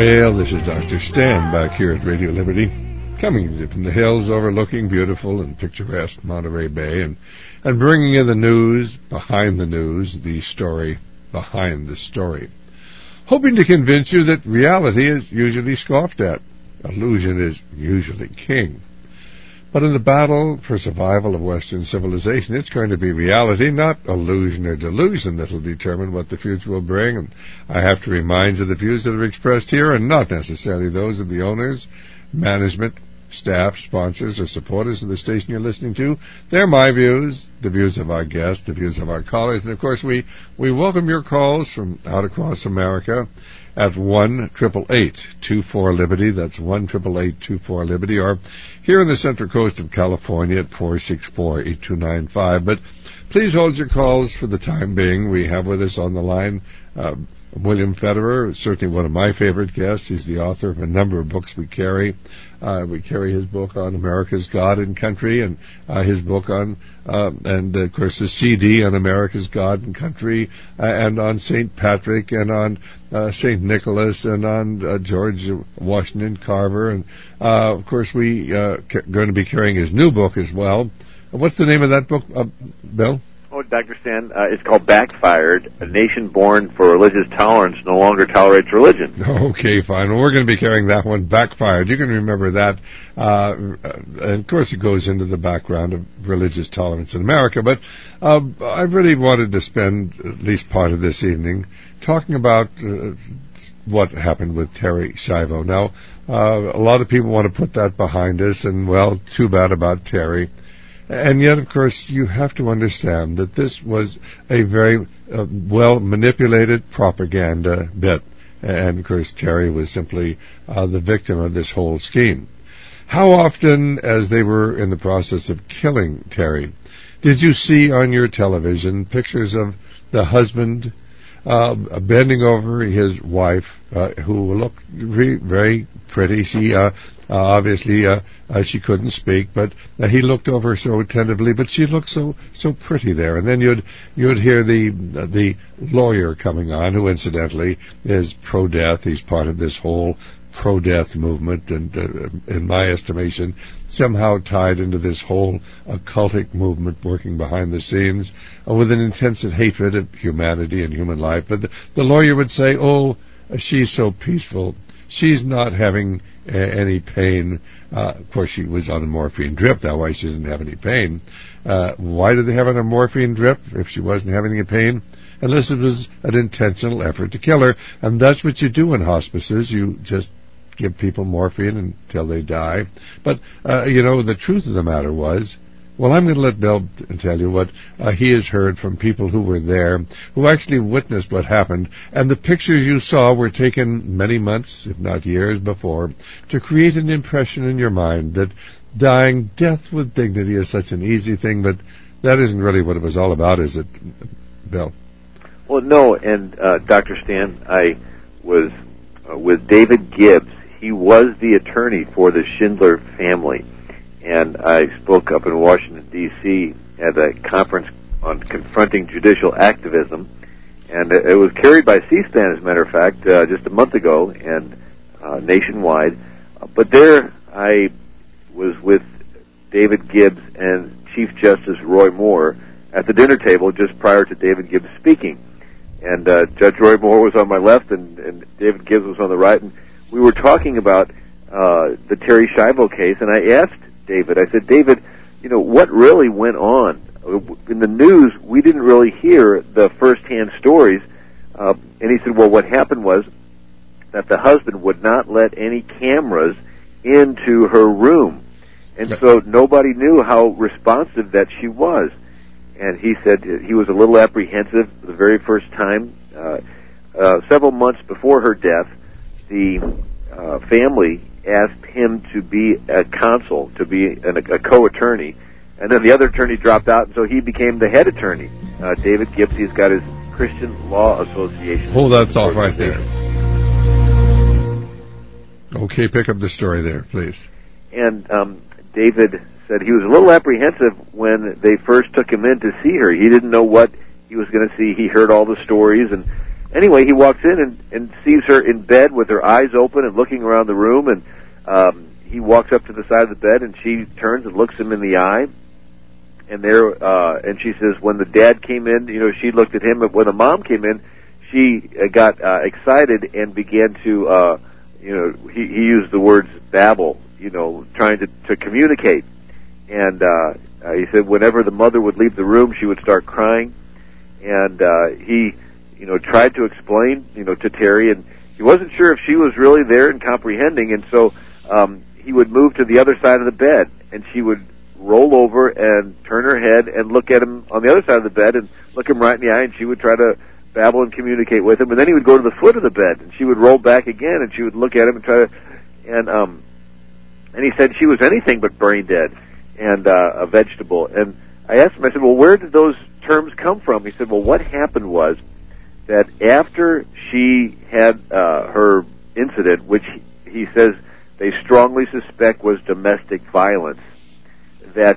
Well, this is Dr. Stan back here at Radio Liberty, coming to you from the hills overlooking beautiful and picturesque Monterey Bay, and bringing you the news, the story behind the story. Hoping to convince you that reality is usually scoffed at. Illusion is usually king. But in the battle for survival of Western civilization, it's going to be reality, not illusion or delusion, that will determine what the future will bring. And I have to remind you the views that are expressed here are not necessarily those of the owners, management, staff, sponsors, or supporters of the station you're listening to. They're my views, the views of our guests, the views of our callers. And, of course, we welcome your calls from out across America at 1-888-24-LIBERTY. That's 1-888-24-LIBERTY. Or here in the Central Coast of California at 464-8295. But please hold your calls for the time being. We have with us on the line William Federer, certainly one of my favorite guests. He's the author of a number of books we carry. We carry his book on America's God and Country, and his book on, and of course the CD on America's God and Country, and on St. Patrick, and on St. Nicholas, and on George Washington Carver. And of course we going to be carrying his new book as well. What's the name of that book, Bill? Oh, Dr. Stan, it's called Backfired, A Nation Born for Religious Tolerance No Longer Tolerates Religion. Okay, fine. Well, we're going to be carrying that one, Backfired. You can remember that. And, of course, it goes into the background of religious tolerance in America. But I really wanted to spend at least part of this evening talking about what happened with Terri Schiavo. Now, a lot of people want to put that behind us, and, well, too bad about Terri. And yet, of course, you have to understand that this was a very well-manipulated propaganda bit. And, of course, Terri was simply the victim of this whole scheme. How often, as they were in the process of killing Terri, did you see on your television pictures of the husband bending over his wife, who looked very pretty? She obviously she couldn't speak, but he looked over so attentively. But she looked so pretty there. And then you'd hear the lawyer coming on, who incidentally is pro-death. He's part of this whole pro-death movement, and in my estimation, somehow tied into this whole occultic movement working behind the scenes with an intense hatred of humanity and human life. But the lawyer would say, oh, she's so peaceful. She's not having any pain. Of course, she was on a morphine drip. That's why she didn't have any pain. Why did they have her on a morphine drip if she wasn't having any pain? Unless it was an intentional effort to kill her. And that's what you do in hospices. You just give people morphine until they die. But, the truth of the matter was, well, I'm going to let Bill tell you what he has heard from people who were there, who actually witnessed what happened. And the pictures you saw were taken many months, if not years before, to create an impression in your mind that dying death with dignity is such an easy thing, but that isn't really what it was all about, is it, Bill? Well, no, and Dr. Stan, I was with David Gibbs. He was the attorney for the Schindler family, and I spoke up in Washington, D.C. at a conference on confronting judicial activism, and it was carried by C-SPAN, as a matter of fact, just a month ago, and nationwide. But there I was with David Gibbs and Chief Justice Roy Moore at the dinner table just prior to David Gibbs speaking. And Judge Roy Moore was on my left, and David Gibbs was on the right, and we were talking about the Terri Schiavo case, and I asked David, I said, David, what really went on? In the news, we didn't really hear the first-hand stories. And he said, well, what happened was that the husband would not let any cameras into her room. And so nobody knew how responsive that she was. And he said he was a little apprehensive the very first time. Several months before her death, the family asked him to be a counsel, to be a co-attorney, and then the other attorney dropped out, and so he became the head attorney. David Gibbs, he's got his Christian Law Association. Hold that thought right there. Okay, pick up the story there, please. And David said he was a little apprehensive when they first took him in to see her. He didn't know what he was going to see. He heard all the stories, and Anyway, he walks in and sees her in bed with her eyes open and looking around the room, and he walks up to the side of the bed, and she turns and looks him in the eye, and she says, when the dad came in, she looked at him, but when the mom came in, she got excited and began to, he used the words babble, trying to communicate. And he said whenever the mother would leave the room, she would start crying. And he, tried to explain, to Terry, and he wasn't sure if she was really there and comprehending. And so he would move to the other side of the bed, and she would roll over and turn her head and look at him on the other side of the bed and look him right in the eye, and she would try to babble and communicate with him. And then he would go to the foot of the bed, and she would roll back again, and she would look at him and try to, and he said she was anything but brain dead and a vegetable. And I asked him, I said, well, where did those terms come from? He said, well, what happened was that after she had her incident, which he says they strongly suspect was domestic violence, that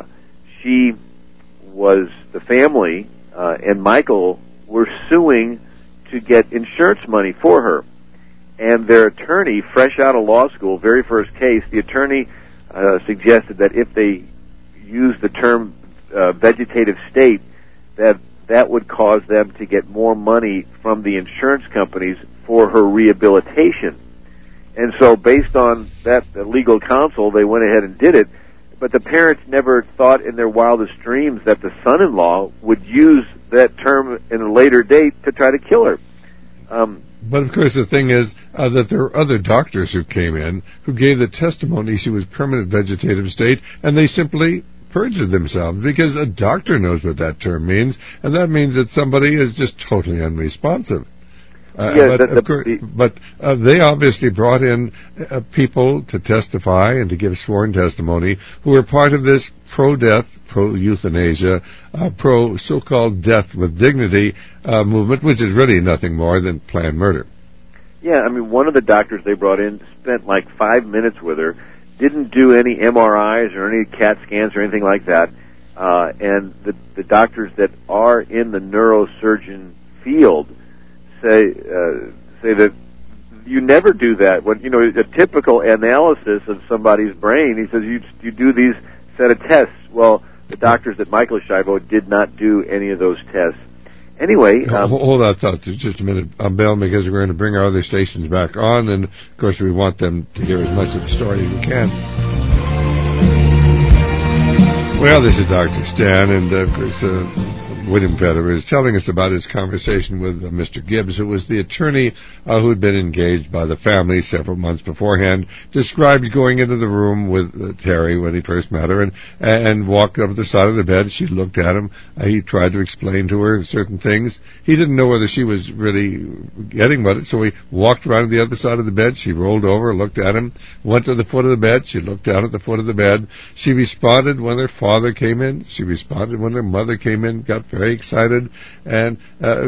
the family and Michael were suing to get insurance money for her. And their attorney, fresh out of law school, very first case, the attorney suggested that if they used the term vegetative state, that would cause them to get more money from the insurance companies for her rehabilitation. And so based on that legal counsel, they went ahead and did it. But the parents never thought in their wildest dreams that the son-in-law would use that term in a later date to try to kill her. But of course the thing is that there were other doctors who came in who gave the testimony she was permanent vegetative state, and they simply perjured themselves, because a doctor knows what that term means, and that means that somebody is just totally unresponsive. But they obviously brought in people to testify and to give sworn testimony who were part of this pro-death, pro-euthanasia, pro-so-called death with dignity movement, which is really nothing more than planned murder. Yeah, I mean, one of the doctors they brought in spent like 5 minutes with her, didn't do any MRIs or any CAT scans or anything like that, and the doctors that are in the neurosurgeon field say that you never do that. When a typical analysis of somebody's brain, he says you do these set of tests. Well, the doctors at Michael Schiavo did not do any of those tests. Anyway, hold that thought just a minute, Bill, because we're going to bring our other stations back on, and of course we want them to hear as much of the story as we can. Well, this is Dr. Stan, and of course William Vedder is telling us about his conversation with Mr. Gibbs, who was the attorney who had been engaged by the family several months beforehand, describes going into the room with Terry when he first met her and walked up to the side of the bed. She looked at him. He tried to explain to her certain things. He didn't know whether she was really getting what it, so he walked around to the other side of the bed. She rolled over, looked at him, went to the foot of the bed. She looked down at the foot of the bed. She responded when her father came in. She responded when her mother came in, got very excited, and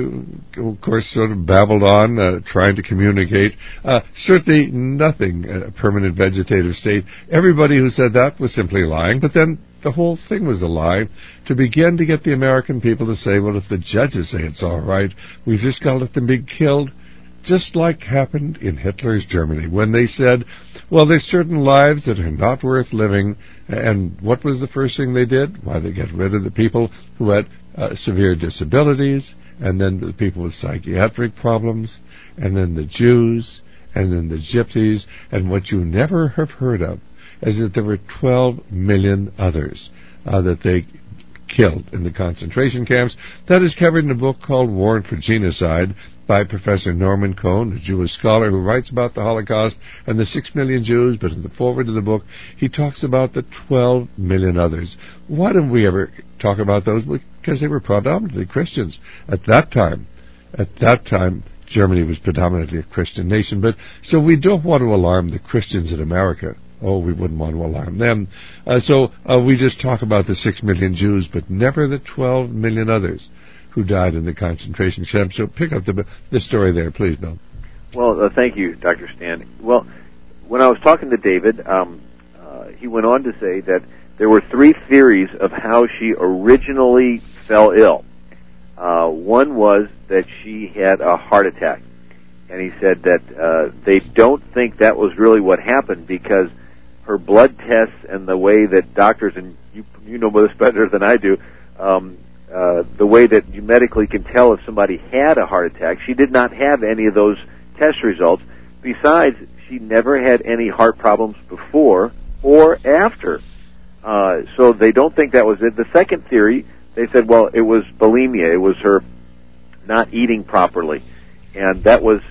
of course sort of babbled on, trying to communicate. Certainly nothing permanent vegetative state. Everybody who said that was simply lying, but then the whole thing was a lie to begin to get the American people to say, well, if the judges say it's all right, we've just got to let them be killed. Just like happened in Hitler's Germany, when they said, well, there's certain lives that are not worth living, and what was the first thing they did? Why, they get rid of the people who had severe disabilities, and then the people with psychiatric problems, and then the Jews, and then the Gypsies, and what you never have heard of is that there were 12 million others that they killed in the concentration camps. That is covered in a book called Warrant for Genocide by Professor Norman Cohn, a Jewish scholar who writes about the Holocaust and the 6 million Jews, but in the foreword of the book, he talks about the 12 million others. Why don't we ever talk about those? Because they were predominantly Christians at that time. At that time, Germany was predominantly a Christian nation, but so we don't want to alarm the Christians in America. Oh, we wouldn't want to alarm them. So we just talk about the 6 million Jews, but never the 12 million others who died in the concentration camps. So pick up the story there, please, Bill. Well, thank you, Dr. Stan. Well, when I was talking to David, he went on to say that there were 3 theories of how she originally fell ill. One was that she had a heart attack. And he said that they don't think that was really what happened because her blood tests and the way that doctors, and you know this better than I do, the way that you medically can tell if somebody had a heart attack, she did not have any of those test results. Besides, she never had any heart problems before or after. So they don't think that was it. The second theory, they said, well, it was bulimia. It was her not eating properly. And that was,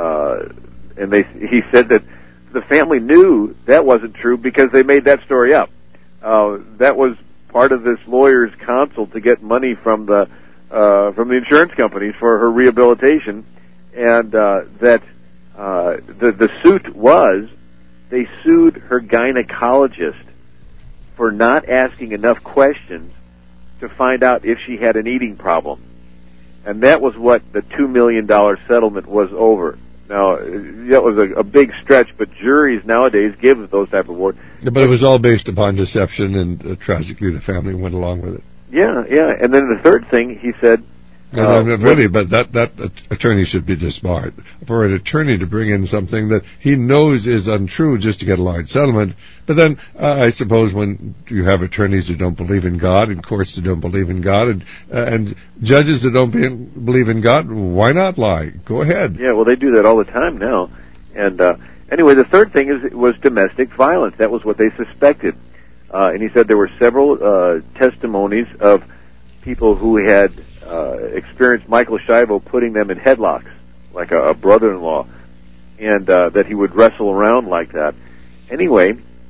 he said that the family knew that wasn't true because they made that story up. That was part of this lawyer's counsel to get money from the insurance companies for her rehabilitation, and the suit was they sued her gynecologist for not asking enough questions to find out if she had an eating problem. And that was what the $2 million settlement was over. Now, that was a big stretch, but juries nowadays give those type of awards. But it was all based upon deception, and tragically the family went along with it. Yeah. And then the third thing, he said... but that attorney should be disbarred. For an attorney to bring in something that he knows is untrue just to get a large settlement, but then I suppose when you have attorneys who don't believe in God and courts that don't believe in God and judges that don't believe in God, why not lie? Go ahead. Yeah, well, they do that all the time now. And anyway, the third thing was domestic violence. That was what they suspected. And he said there were several testimonies of people who had experienced Michael Schiavo putting them in headlocks, like a brother-in-law, and that he would wrestle around like that. Anyway,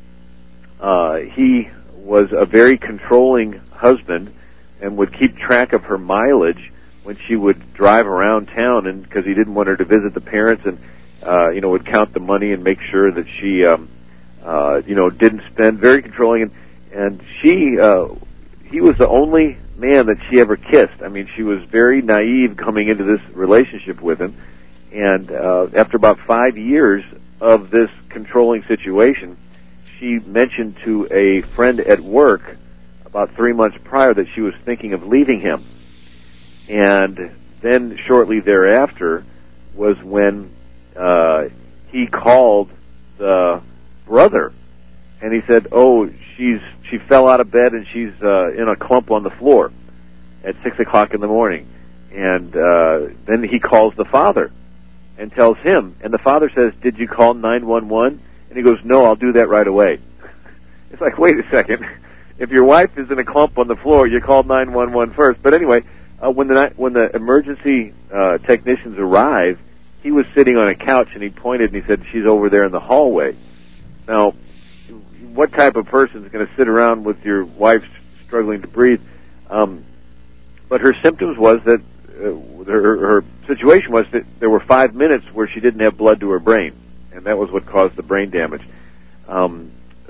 he was a very controlling husband and would keep track of her mileage when she would drive around town, and because he didn't want her to visit the parents, and would count the money and make sure that she didn't spend. Very controlling, and he was the only man that she ever kissed. I mean, she was very naive coming into this relationship with him, and after about 5 years of this controlling situation, she mentioned to a friend at work about 3 months prior that she was thinking of leaving him. And then shortly thereafter was when he called the brother, and he said, she fell out of bed and she's in a clump on the floor at 6 o'clock in the morning. And then he calls the father and tells him, and the father says, did you call 911? And he goes, no, I'll do that right away. It's like, wait a second. If your wife is in a clump on the floor, you call 911 first. But anyway, when the emergency technicians arrived, he was sitting on a couch and he pointed and he said, she's over there in the hallway. Now, what type of person is going to sit around with your wife struggling to breathe? But her symptoms was that her situation was that there were 5 minutes where she didn't have blood to her brain, and that was what caused the brain damage. So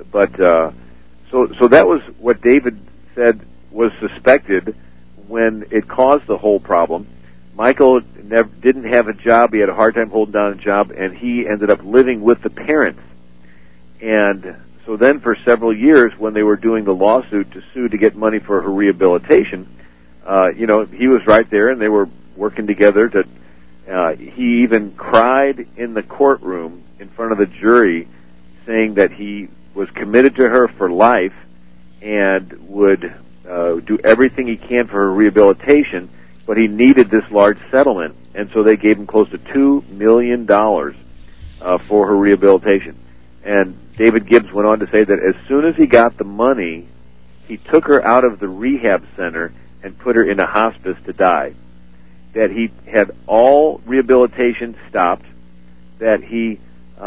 that was what David said was suspected when it caused the whole problem. Michael didn't have a job. He had a hard time holding down a job, and he ended up living with the parents. And so then for several years, when they were doing the lawsuit to sue to get money for her rehabilitation, he was right there, and they were working together to, he even cried in the courtroom in front of the jury saying that he was committed to her for life and would do everything he can for her rehabilitation, but he needed this large settlement, and so they gave him close to $2 million for her rehabilitation. And David Gibbs went on to say that as soon as he got the money, he took her out of the rehab center and put her in a hospice to die. That he had all rehabilitation stopped, that he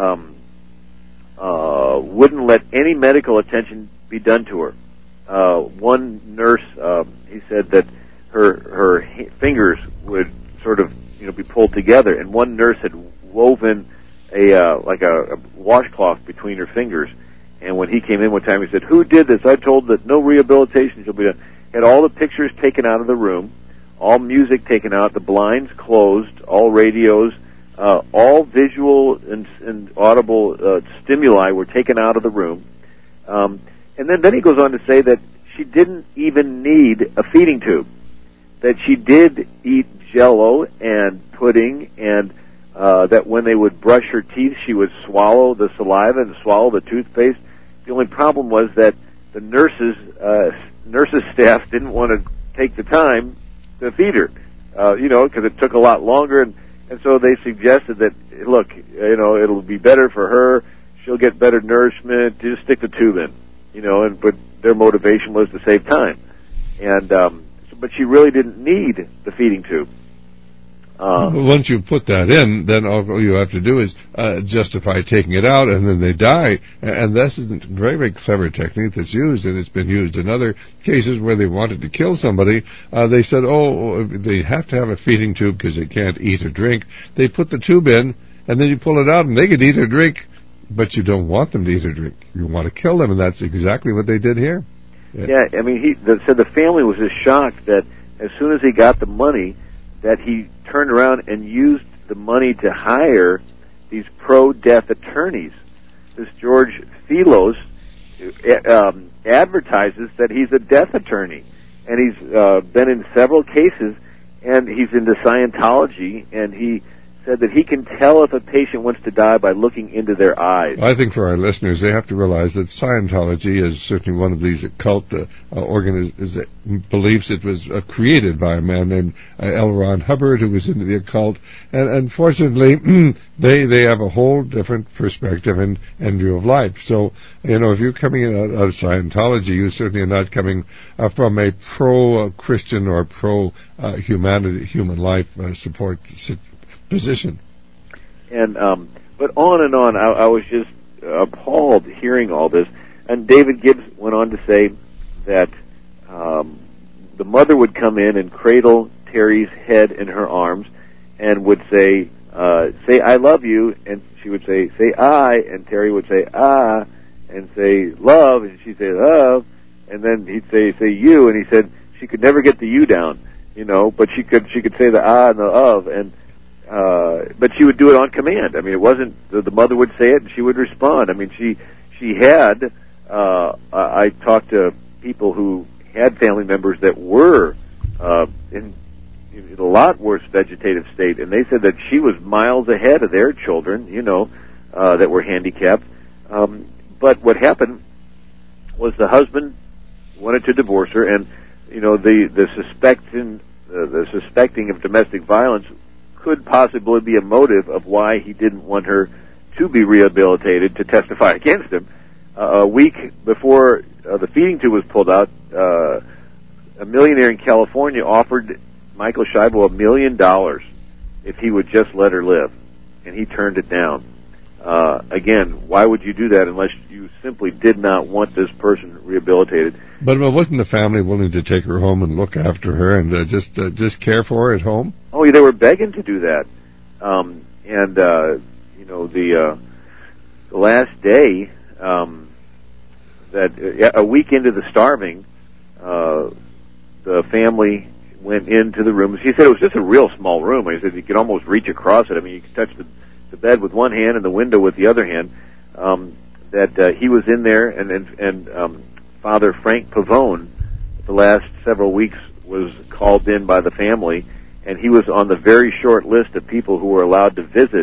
wouldn't let any medical attention be done to her. One nurse, he said that her fingers would sort of be pulled together, and one nurse had woven a washcloth between her fingers. And when he came in one time, he said, "Who did this? I told that no rehabilitation shall be done." Had all the pictures taken out of the room, all music taken out, the blinds closed, all radios, all visual and audible stimuli were taken out of the room. And then he goes on to say that she didn't even need a feeding tube. that she did eat Jell-O and pudding, and that when they would brush her teeth, she would swallow the saliva and swallow the toothpaste. The only problem was that the nurses staff didn't want to take the time to feed her, because it took a lot longer, and so they suggested that, look, it'll be better for her. She'll get better nourishment. Just stick the tube in, but their motivation was to save time, but she really didn't need the feeding tube. Once you put that in, then all you have to do is justify taking it out, and then they die. And this is a very, very clever technique that's used, and it's been used in other cases where they wanted to kill somebody. They said, they have to have a feeding tube because they can't eat or drink. They put the tube in, and then you pull it out, and they could eat or drink, but you don't want them to eat or drink. You want to kill them, and that's exactly what they did here. Yeah, I mean, said the family was just shocked that as soon as he got the money, that he turned around and used the money to hire these pro-death attorneys. This George Philos advertises that he's a death attorney, and he's been in several cases, and he's into Scientology, and he said that he can tell if a patient wants to die by looking into their eyes. I think for our listeners, they have to realize that Scientology is certainly one of these occult organizations that believes it was created by a man named L. Ron Hubbard, who was into the occult, and unfortunately, they have a whole different perspective and view of life. So, if you're coming out of Scientology, you certainly are not coming from a pro-Christian or pro-humanity, human life support position. And but on and on, I was just appalled hearing all this. And David Gibbs went on to say that the mother would come in and cradle Terry's head in her arms and would say I love you, and she would say I, and Terry would say ah, and say love, and she'd say love, and then he'd say you, and he said she could never get the you down, but she could say the ah and the of, and but she would do it on command. I mean, it wasn't the mother would say it and she would respond. I mean, she had. I talked to people who had family members that were in a lot worse vegetative state, and they said that she was miles ahead of their children, that were handicapped. But what happened was the husband wanted to divorce her, and the suspecting of domestic violence could possibly be a motive of why he didn't want her to be rehabilitated to testify against him. A week before the feeding tube was pulled out, a millionaire in California offered Michael Scheibel $1 million if he would just let her live, and he turned it down. Again, why would you do that unless you simply did not want this person rehabilitated? But wasn't the family willing to take her home and look after her and just care for her at home? Oh, yeah, they were begging to do that. The last day, a week into the starving, the family went into the room. She said it was just a real small room. He said you could almost reach across it. I mean, you could touch the bed with one hand and the window with the other hand. That he was in there, and Father Frank Pavone, the last several weeks, was called in by the family, and he was on the very short list of people who were allowed to visit.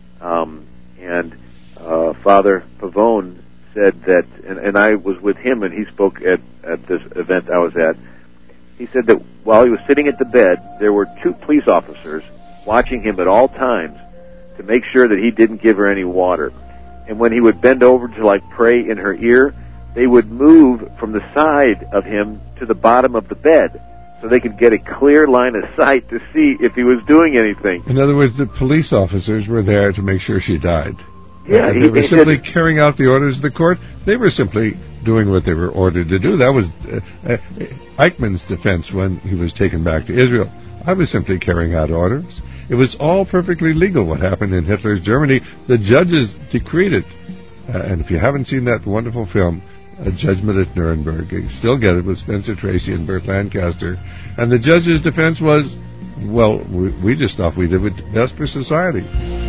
Father Pavone said that, and I was with him, and he spoke at this event I was at. He said that while he was sitting at the bed, there were 2 police officers watching him at all times to make sure that he didn't give her any water. And when he would bend over to pray in her ear, they would move from the side of him to the bottom of the bed so they could get a clear line of sight to see if he was doing anything. In other words, the police officers were there to make sure she died. Yeah, they were simply carrying out the orders of the court. They were simply doing what they were ordered to do. That was Eichmann's defense when he was taken back to Israel. I was simply carrying out orders. It was all perfectly legal what happened in Hitler's Germany. The judges decreed it. And if you haven't seen that wonderful film, A Judgment at Nuremberg, you still get it with Spencer Tracy and Burt Lancaster. And the judge's defense was, well, we just thought we did what's best for society.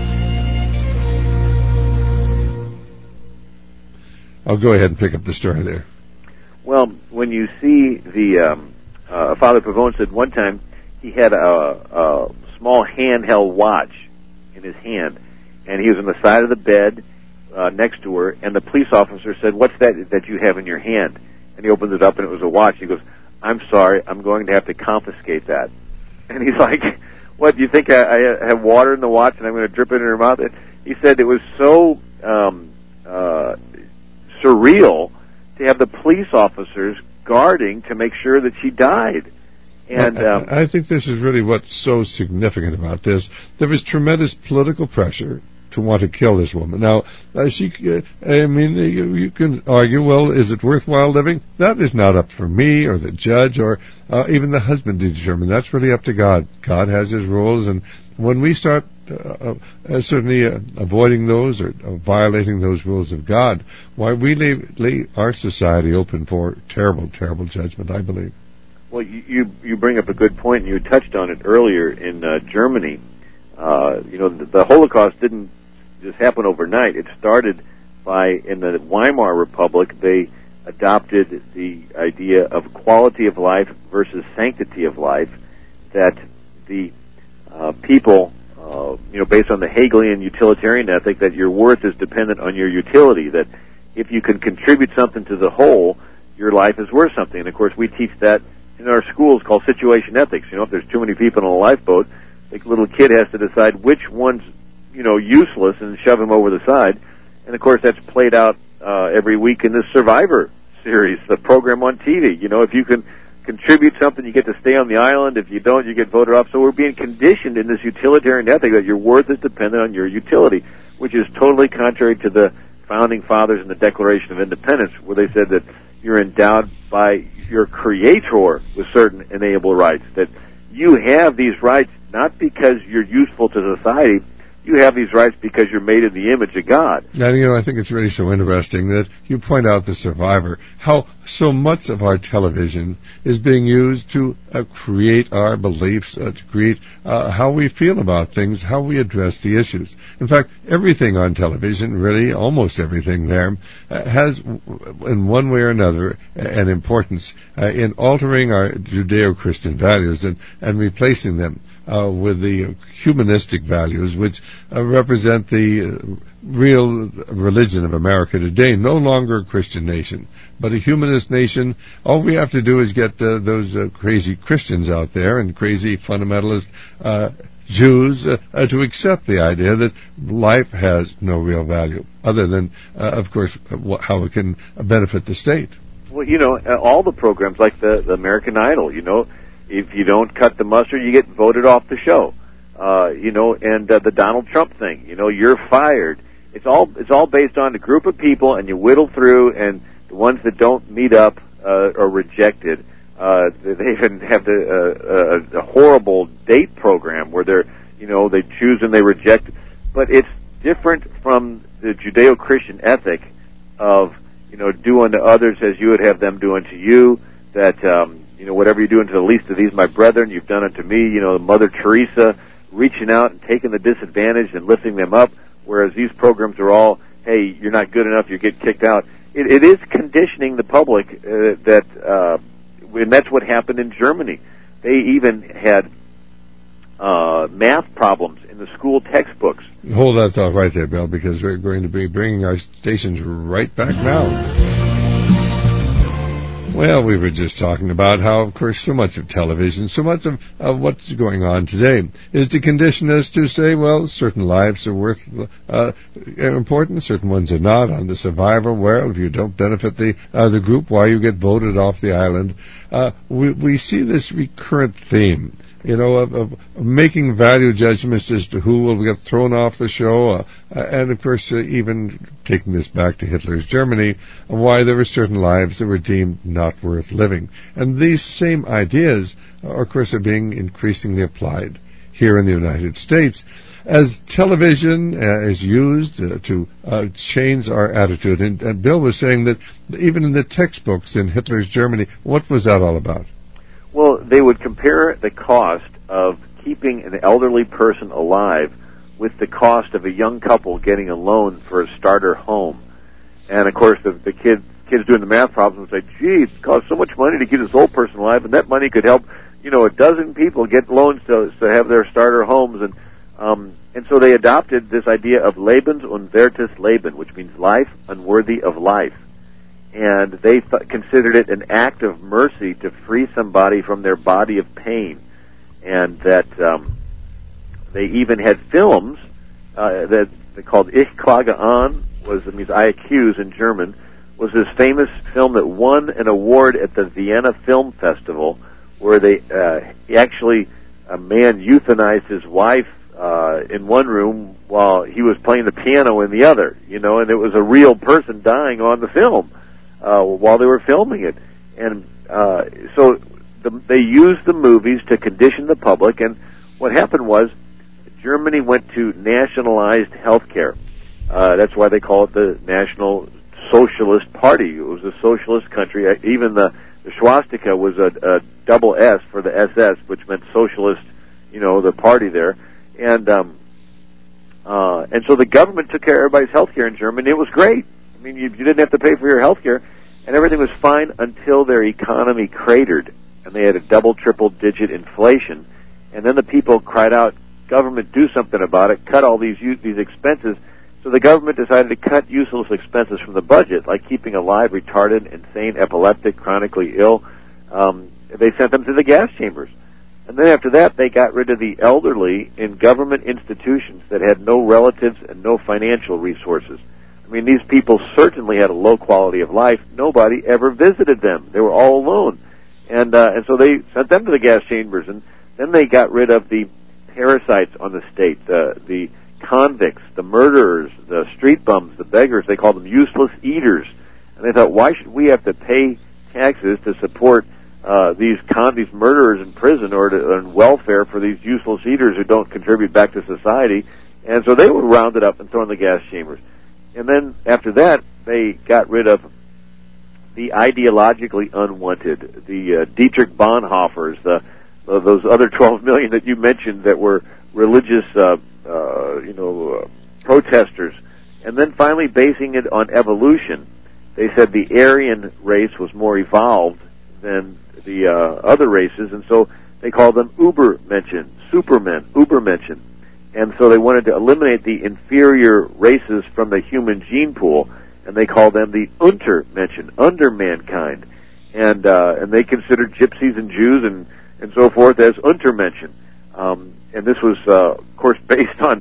I'll go ahead and pick up the story there. Well, when you see the Father Pavone said one time he had a small handheld watch in his hand, and he was on the side of the bed next to her, and the police officer said, "What's that you have in your hand?" And he opens it up, and it was a watch. He goes, "I'm sorry, I'm going to have to confiscate that." And he's like, "What, do you think I have water in the watch and I'm going to drip it in her mouth?" He said it was so surreal to have the police officers guarding to make sure that she died. And I think this is really what's so significant about this. There was tremendous political pressure to want to kill this woman. Now, you can argue, well, is it worthwhile living? That is not up for me or the judge or even the husband to determine. That's really up to God. God has his rules, and when we start certainly avoiding those or violating those rules of God, why we leave our society open for terrible, terrible judgment, I believe. Well, you bring up a good point, and you touched on it earlier in Germany. The Holocaust didn't just happen overnight. It started in the Weimar Republic, they adopted the idea of quality of life versus sanctity of life, that the people, based on the Hegelian utilitarian ethic, that your worth is dependent on your utility, that if you can contribute something to the whole, your life is worth something. And, of course, we teach that in our schools called situation ethics. If there's too many people on a lifeboat, the little kid has to decide which one's, useless and shove him over the side. And, of course, that's played out every week in this Survivor series, the program on TV. If you can contribute something, you get to stay on the island. If you don't, you get voted off. So we're being conditioned in this utilitarian ethic that your worth is dependent on your utility, which is totally contrary to the Founding Fathers and the Declaration of Independence, where they said that you're endowed by your Creator with certain inalienable rights, that you have these rights not because you're useful to society. You have these rights because you're made in the image of God. And, I think it's really so interesting that you point out the Survivor, how so much of our television is being used to create our beliefs, to create how we feel about things, how we address the issues. In fact, everything on television, really, almost everything there, has, in one way or another, an importance in altering our Judeo-Christian values and replacing them with the humanistic values, which represent the real religion of America today. No longer a Christian nation, but a humanist nation. All we have to do is get those crazy Christians out there and crazy fundamentalist Jews to accept the idea that life has no real value, other than, of course, how it can benefit the state. Well, all the programs like the American Idol, if you don't cut the mustard, you get voted off the show. And the Donald Trump thing, you're fired. It's all based on a group of people, and you whittle through, and the ones that don't meet up are rejected. They even have a horrible date program where they choose and they reject. But it's different from the Judeo-Christian ethic of, do unto others as you would have them do unto you, that, whatever you do unto the least of these, my brethren, you've done unto me. Mother Teresa reaching out and taking the disadvantaged and lifting them up, whereas these programs are all, hey, you're not good enough, you get kicked out. It is conditioning the public and that's what happened in Germany. They even had math problems in the school textbooks. Hold that thought right there, Bill, because we're going to be bringing our stations right back now. Well, we were just talking about how, of course, so much of television, so much of what's going on today is to condition us to say, well, certain lives are worth important, certain ones are not. On the Survivor, well, if you don't benefit the group, why you get voted off the island. We see this recurrent theme, of making value judgments as to who will get thrown off the show, and of course, even taking this back to Hitler's Germany, why there were certain lives that were deemed not worth living. And these same ideas, of course, are being increasingly applied here in the United States as television is used to change our attitude. And Bill was saying that even in the textbooks in Hitler's Germany, what was that all about? Well, they would compare the cost of keeping an elderly person alive with the cost of a young couple getting a loan for a starter home. And, of course, the kids doing the math problems would say, gee, it costs so much money to keep this old person alive, and that money could help, a dozen people get loans to have their starter homes, and so they adopted this idea of Lebens unwertes Leben, which means life unworthy of life. And they considered it an act of mercy to free somebody from their body of pain. And that they even had films that they called Ich klage an, means I accuse in German, was this famous film that won an award at the Vienna Film Festival, where a man euthanized his wife in one room while he was playing the piano in the other, and it was a real person dying on the film while they were filming it. And so they used the movies to condition the public, and what happened was Germany went to nationalized health care. That's why they call it the National Socialist Party. It was a socialist country. Even the swastika was a double S for the SS, which meant socialist, the party there. And so the government took care of everybody's health care in Germany. It was great. I mean, you didn't have to pay for your health care, and everything was fine until their economy cratered, and they had a double, triple-digit inflation. And then the people cried out, "Government, do something about it! Cut all these expenses." So the government decided to cut useless expenses from the budget, like keeping alive retarded, insane, epileptic, chronically ill. They sent them to the gas chambers. And then after that, they got rid of the elderly in government institutions that had no relatives and no financial resources. I mean, these people certainly had a low quality of life. Nobody ever visited them. They were all alone. And so they sent them to the gas chambers. And then they got rid of the parasites on the state, the convicts, the murderers, the street bums, the beggars. They called them useless eaters. And they thought, why should we have to pay taxes to support these murderers in prison or on welfare for these useless eaters who don't contribute back to society? And so they were rounded up and thrown in the gas chambers. And then after that, they got rid of the ideologically unwanted, the Dietrich Bonhoeffers, those other 12 million that you mentioned that were religious, protesters. And then finally basing it on evolution, they said the Aryan race was more evolved than the other races, and so they called them Übermenschen, Supermen, Übermenschen. And so they wanted to eliminate the inferior races from the human gene pool, and they called them the Untermenschen, under mankind. And they considered gypsies and Jews and so forth as Untermenschen. And this was, of course, based on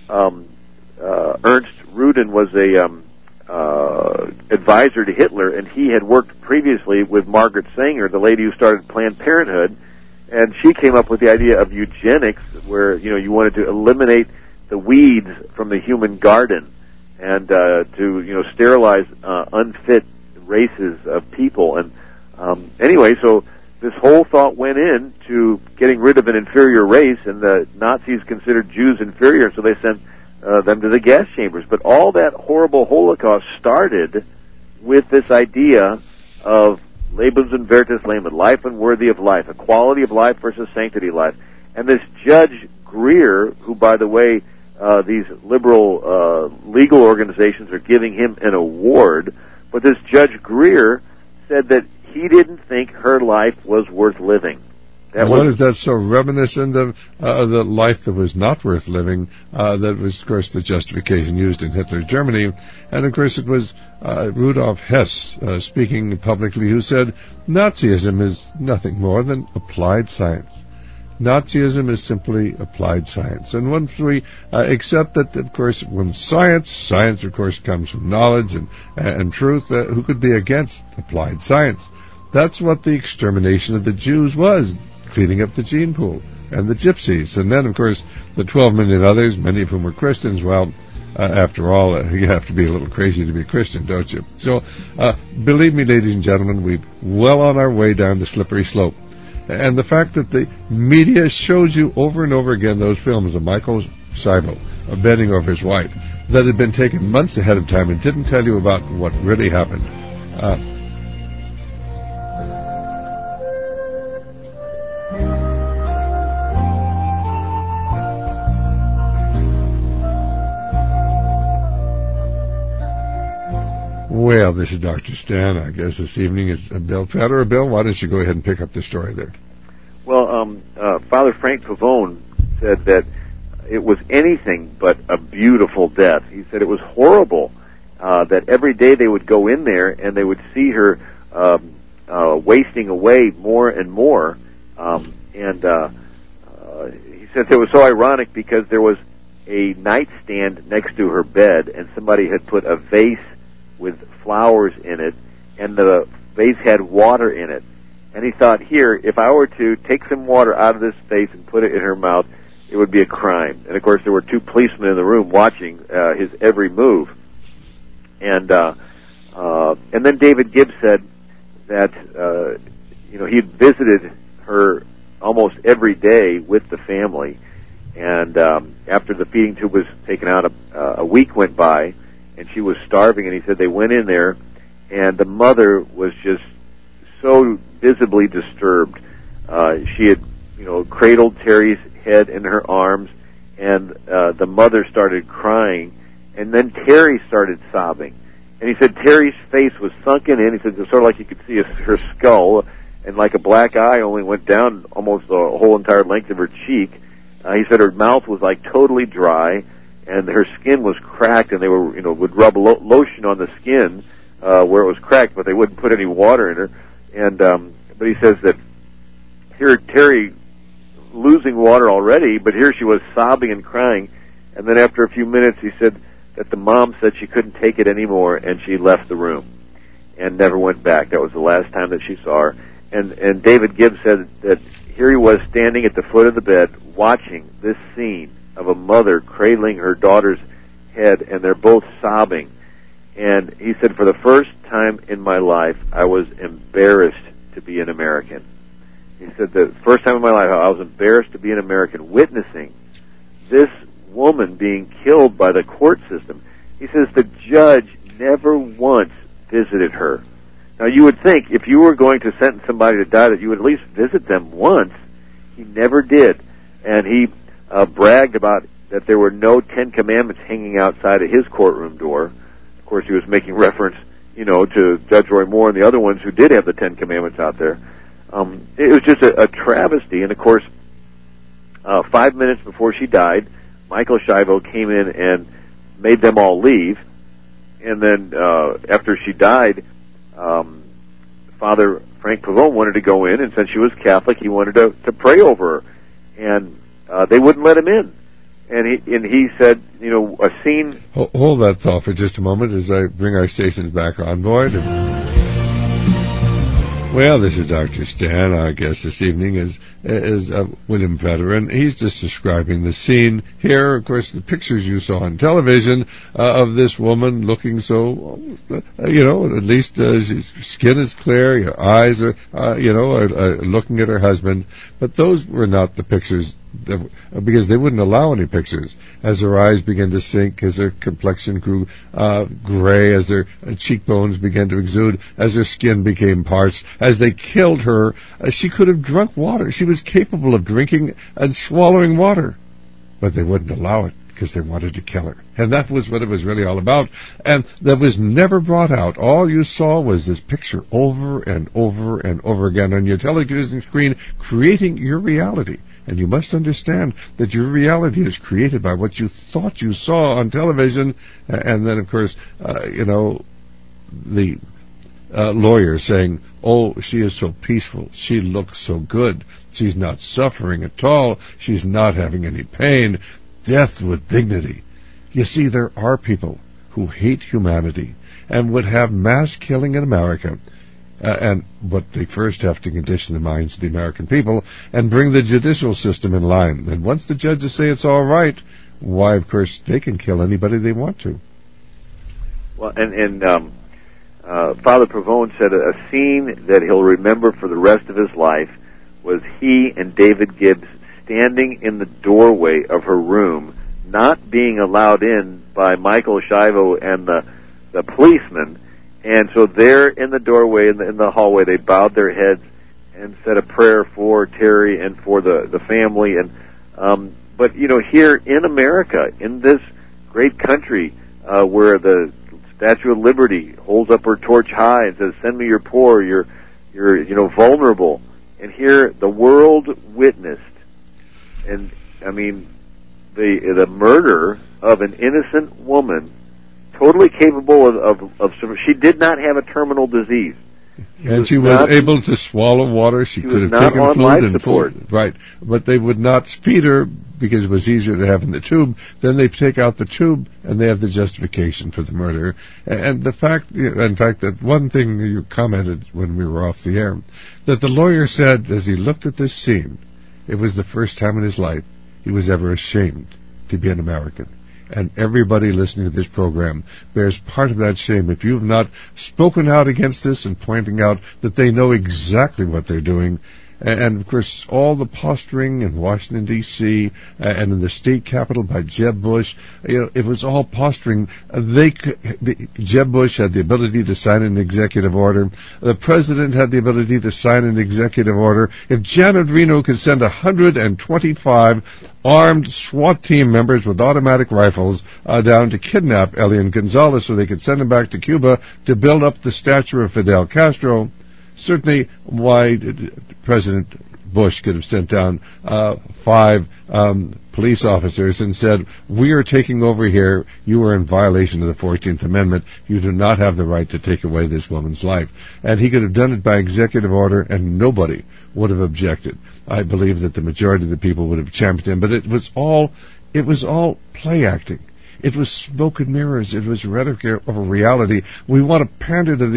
Ernst Rudin was a advisor to Hitler, and he had worked previously with Margaret Sanger, the lady who started Planned Parenthood, and she came up with the idea of eugenics, where you wanted to eliminate the weeds from the human garden and to sterilize unfit races of people. And anyway, so this whole thought went into getting rid of an inferior race, and the Nazis considered Jews inferior, so they sent them to the gas chambers. But all that horrible Holocaust started with this idea of Lebens unwertes Leben, life unworthy of life, equality of life versus sanctity of life. And this Judge Greer, who, by the way, these liberal legal organizations are giving him an award, but this Judge Greer said that he didn't think her life was worth living. What is that so reminiscent of the life that was not worth living? That was, of course, the justification used in Hitler's Germany. And, of course, it was Rudolf Hess speaking publicly who said, Nazism is nothing more than applied science. Nazism is simply applied science. And once we accept that, of course, when science, of course, comes from knowledge and truth, who could be against applied science? That's what the extermination of the Jews was, cleaning up the gene pool, and the gypsies. And then, of course, the 12 million others, many of whom were Christians. Well, after all, you have to be a little crazy to be a Christian, don't you? So, believe me, ladies and gentlemen, we're well on our way down the slippery slope. And the fact that the media shows you over and over again those films of Michael Seibel bending over his wife that had been taken months ahead of time and didn't tell you about what really happened. Well, this is Dr. Stan. I guess this evening is Bill Federer. Bill, why don't you go ahead and pick up the story there? Well, Father Frank Pavone said that it was anything but a beautiful death. He said it was horrible, that every day they would go in there and they would see her wasting away more and more. He said it was so ironic because there was a nightstand next to her bed, and somebody had put a vase with flowers in it, and the vase had water in it. And he thought, here, if I were to take some water out of this vase and put it in her mouth, it would be a crime. And, of course, there were two policemen in the room watching his every move. And then David Gibbs said that, he had visited her almost every day with the family. And after the feeding tube was taken out, a week went by, and she was starving. And he said they went in there, and the mother was just so visibly disturbed. She had, cradled Terry's head in her arms, and the mother started crying, and then Terry started sobbing. And he said Terry's face was sunken in. He said it was sort of like you could see her skull, and like a black eye only went down almost the whole entire length of her cheek. He said her mouth was like totally dry, and her skin was cracked, and they were, would rub lotion on the skin where it was cracked, but they wouldn't put any water in her. And but he says that here Terry losing water already, but here she was sobbing and crying. And then after a few minutes, he said that the mom said she couldn't take it anymore, and she left the room and never went back. That was the last time that she saw her. And David Gibbs said that here he was standing at the foot of the bed watching this scene of a mother cradling her daughter's head, and they're both sobbing. And he said, for the first time in my life, I was embarrassed to be an American. He said, the first time in my life, I was embarrassed to be an American, witnessing this woman being killed by the court system. He says the judge never once visited her. Now, you would think if you were going to sentence somebody to die that you would at least visit them once. He never did. And he bragged about that there were no 10 Commandments hanging outside of his courtroom door. Of course, he was making reference, to Judge Roy Moore and the other ones who did have the 10 Commandments out there. It was just a travesty. And, of course, 5 minutes before she died, Michael Schiavo came in and made them all leave. And then after she died, Father Frank Pavone wanted to go in, and since she was Catholic, he wanted to pray over her. And they wouldn't let him in. And he said, a scene... Hold that thought for just a moment as I bring our stations back on board. Well, this is Dr. Stan. Our guest this evening is William Veteran. He's just describing the scene here. Of course, the pictures you saw on television of this woman looking so, at least skin is clear, her eyes are, are looking at her husband. But those were not the pictures because they wouldn't allow any pictures. As her eyes began to sink, as her complexion grew gray, as her cheekbones began to exude, as her skin became parched, as they killed her, she could have drunk water. She was capable of drinking and swallowing water. But they wouldn't allow it because they wanted to kill her. And that was what it was really all about. And that was never brought out. All you saw was this picture over and over and over again on your television screen, creating your reality. And you must understand that your reality is created by what you thought you saw on television. And then, of course, the lawyer saying, oh, she is so peaceful. She looks so good. She's not suffering at all. She's not having any pain. Death with dignity. You see, there are people who hate humanity and would have mass killing in America. But they first have to condition the minds of the American people and bring the judicial system in line. And once the judges say it's all right, why, of course, they can kill anybody they want to. Well, and Father Pavone said a scene that he'll remember for the rest of his life was he and David Gibbs standing in the doorway of her room, not being allowed in by Michael Schiavo and the policeman. And so there in the doorway, in the hallway, they bowed their heads and said a prayer for Terry and for the family. And but here in America, in this great country, where the Statue of Liberty holds up her torch high and says, "Send me your poor, you're vulnerable," and here the world witnessed, and I mean, the murder of an innocent woman, totally capable of she did not have a terminal disease. She was able to swallow water. She could have taken fluid and food. Right. But they would not speed her because it was easier to have in the tube. Then they take out the tube and they have the justification for the murder. And the fact, in fact, that one thing you commented when we were off the air, that the lawyer said as he looked at this scene, it was the first time in his life he was ever ashamed to be an American. And everybody listening to this program bears part of that shame. If you have not spoken out against this and pointing out that they know exactly what they're doing, and of course all the posturing in Washington, D.C., and in the state capitol by Jeb Bush, it was all posturing. Jeb Bush had the ability to sign an executive order. The president had the ability to sign an executive order. If Janet Reno could send 125 armed SWAT team members with automatic rifles down to kidnap Elian Gonzalez so they could send him back to Cuba to build up the statue of Fidel Castro, certainly why President Bush could have sent down 5 police officers and said, we are taking over here. You are in violation of the 14th Amendment. You do not have the right to take away this woman's life. And he could have done it by executive order, and nobody would have objected. I believe that the majority of the people would have championed him, but it was all play acting. It was smoke and mirrors. It was rhetoric of a reality. We want to pander to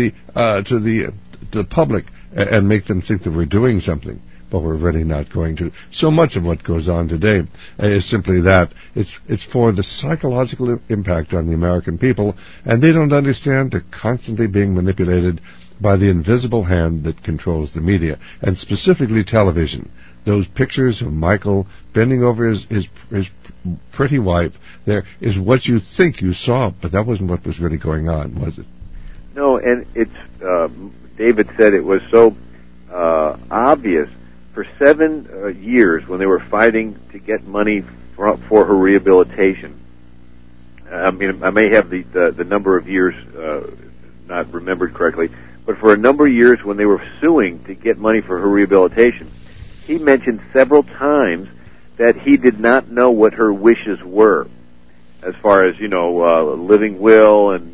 the public and make them think that we're doing something, but we're really not going to. So much of what goes on today is simply that. It's for the psychological impact on the American people, and they don't understand they're constantly being manipulated by the invisible hand that controls the media, and specifically television. Those pictures of Michael bending over his pretty wife there is what you think you saw, but that wasn't what was really going on, was it? No, and it's David said it was so obvious. For 7 years, when they were fighting to get money for her rehabilitation, I mean, I may have the number of years not remembered correctly, but for a number of years when they were suing to get money for her rehabilitation, he mentioned several times that he did not know what her wishes were, as far as living will and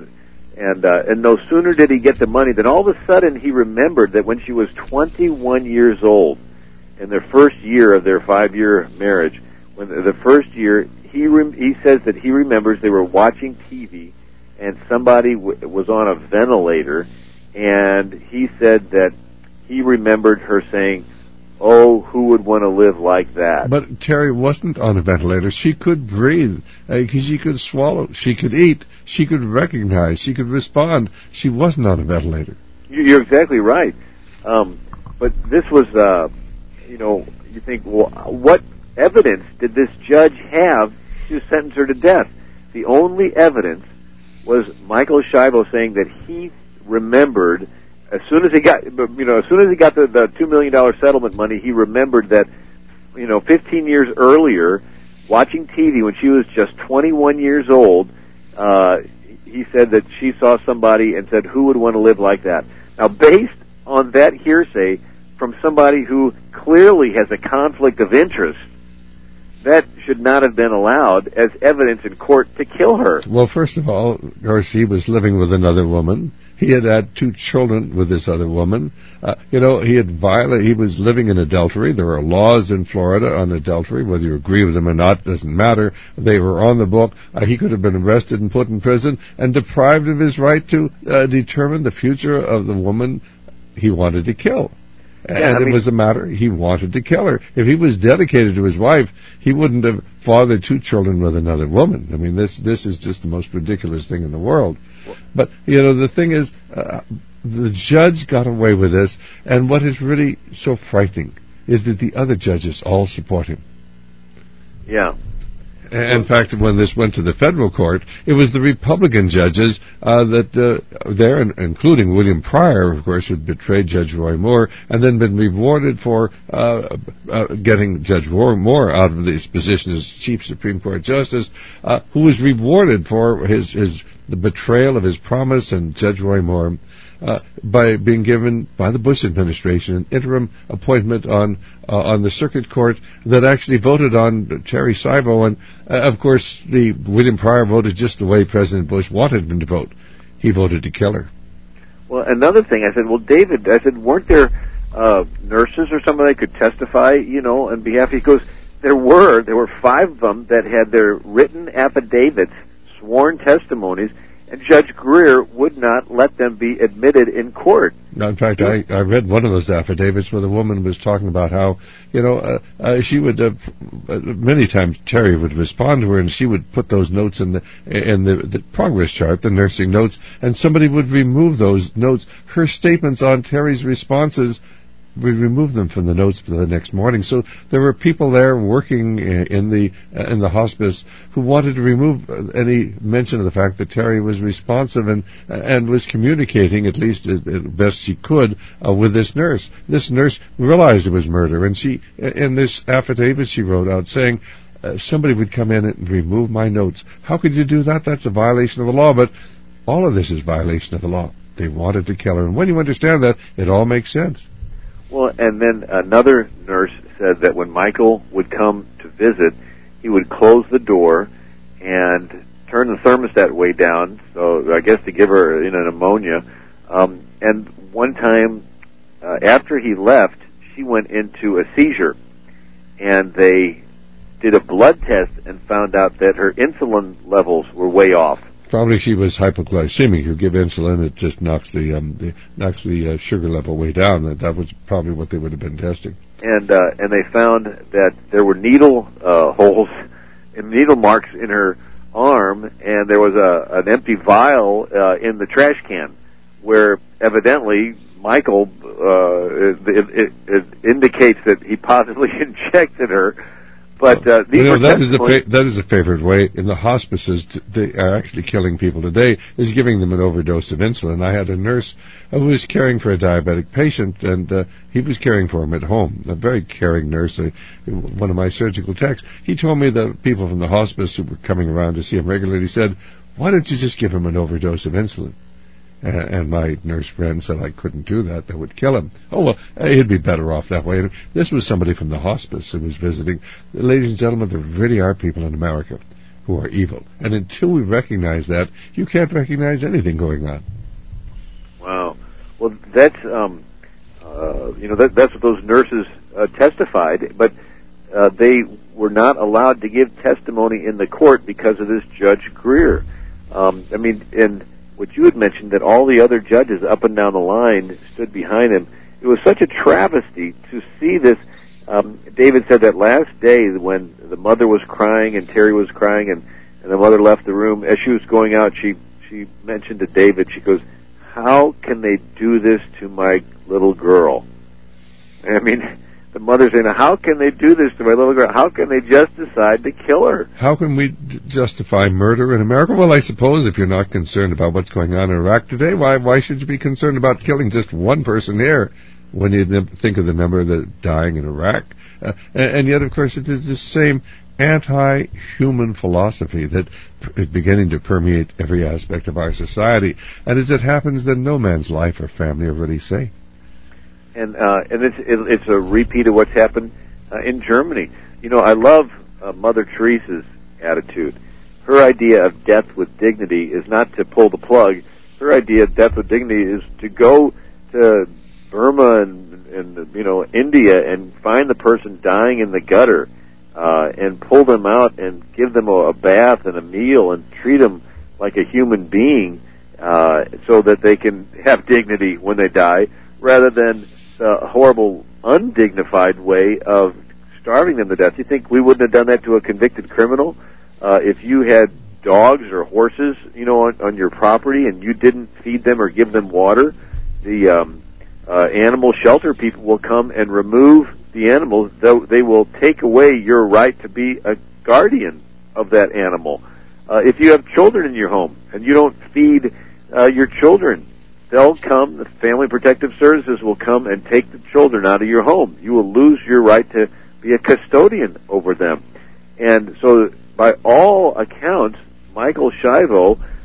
and no sooner did he get the money than all of a sudden he remembered that when she was 21 years old, in their first year of their 5-year marriage, when the first year, he says that he remembers they were watching TV and somebody was on a ventilator, and he said that he remembered her saying, "Oh, who would want to live like that?" But Terry wasn't on a ventilator. She could breathe. She could swallow. She could eat. She could recognize. She could respond. She wasn't on a ventilator. You're exactly right. But this was, you think, well, what evidence did this judge have to sentence her to death? The only evidence was Michael Schiavo saying that he remembered, as soon as he got the $2 million settlement money, he remembered that, 15 years earlier, watching TV when she was just 21 years old, he said that she saw somebody and said, "Who would want to live like that?" Now, based on that hearsay from somebody who clearly has a conflict of interest, that should not have been allowed as evidence in court to kill her. Well, first of all, Garcia was living with another woman. He had had 2 children with this other woman. He was living in adultery. There are laws in Florida on adultery. Whether you agree with them or not doesn't matter. They were on the book. He could have been arrested and put in prison and deprived of his right to determine the future of the woman he wanted to kill. It was a matter, he wanted to kill her. If he was dedicated to his wife, he wouldn't have fathered 2 children with another woman. I mean, this is just the most ridiculous thing in the world. But, the thing is, the judge got away with this, and what is really so frightening is that the other judges all support him. Yeah. In fact, when this went to the federal court, it was the Republican judges there, including William Pryor, of course, who had betrayed Judge Roy Moore and then been rewarded for getting Judge Roy Moore out of his position as Chief Supreme Court Justice, who was rewarded for the betrayal of his promise, and Judge Roy Moore by being given by the Bush administration an interim appointment on the circuit court that actually voted on Terri Schiavo, and of course the William Pryor voted just the way President Bush wanted him to vote. He voted to kill her. Well, another thing, I said, well, David, I said, weren't there nurses or somebody that could testify, on behalf? He goes, there were 5 of them that had their written affidavits, sworn testimonies, and Judge Greer would not let them be admitted in court. Now, in fact, I read one of those affidavits where the woman was talking about how, she would, many times Terri would respond to her and she would put those notes in the progress chart, the nursing notes, and somebody would remove those notes. Her statements on Terri's responses, we removed them from the notes for the next morning. So there were people there working in the hospice who wanted to remove any mention of the fact that Terri was responsive and was communicating, at least as best she could, with this nurse. This nurse realized it was murder, and she, in this affidavit she wrote out saying, somebody would come in and remove my notes. How could you do that? That's a violation of the law. But all of this is violation of the law. They wanted to kill her. And when you understand that, it all makes sense. Well, and then another nurse said that when Michael would come to visit, he would close the door and turn the thermostat way down, so I guess to give her pneumonia. And one time, after he left, she went into a seizure, and they did a blood test and found out that her insulin levels were way off. Probably she was hypoglycemic. You give insulin, it just knocks the sugar level way down. That was probably what they would have been testing. And they found that there were needle holes and needle marks in her arm, and there was an empty vial in the trash can, where evidently Michael it indicates that he possibly injected her. But that is a favorite way in the hospices. They are actually killing people today, is giving them an overdose of insulin. I had a nurse who was caring for a diabetic patient, and he was caring for him at home. A very caring nurse, one of my surgical techs. He told me the people from the hospice who were coming around to see him regularly said, "Why don't you just give him an overdose of insulin?" And my nurse friend said I couldn't do that. That would kill him. Oh, well, he'd be better off that way. And this was somebody from the hospice who was visiting. Ladies and gentlemen, there really are people in America who are evil. And until we recognize that, you can't recognize anything going on. Wow. Well, that's, that's what those nurses testified. But they were not allowed to give testimony in the court because of this Judge Greer. And what you had mentioned, that all the other judges up and down the line stood behind him. It was such a travesty to see this. David said that last day when the mother was crying and Terri was crying and the mother left the room, as she was going out, she mentioned to David, she goes, "How can they do this to my little girl?" The mother's saying, "How can they do this to my little girl? How can they just decide to kill her?" How can we justify murder in America? Well, I suppose if you're not concerned about what's going on in Iraq today, why should you be concerned about killing just one person here when you think of the number that are dying in Iraq? And yet, of course, it is the same anti-human philosophy that is beginning to permeate every aspect of our society. And as it happens, then no man's life or family are really safe. And it's a repeat of what's happened in Germany. I love Mother Teresa's attitude. Her idea of death with dignity is not to pull the plug. Her idea of death with dignity is to go to Burma and India and find the person dying in the gutter and pull them out and give them a bath and a meal and treat them like a human being so that they can have dignity when they die, rather than a horrible, undignified way of starving them to death. You think we wouldn't have done that to a convicted criminal? If you had dogs or horses, on your property and you didn't feed them or give them water, the animal shelter people will come and remove the animals. They will take away your right to be a guardian of that animal. If you have children in your home and you don't feed your children, they'll come, the Family Protective Services will come and take the children out of your home. You will lose your right to be a custodian over them. And so, by all accounts, Michael Schiavo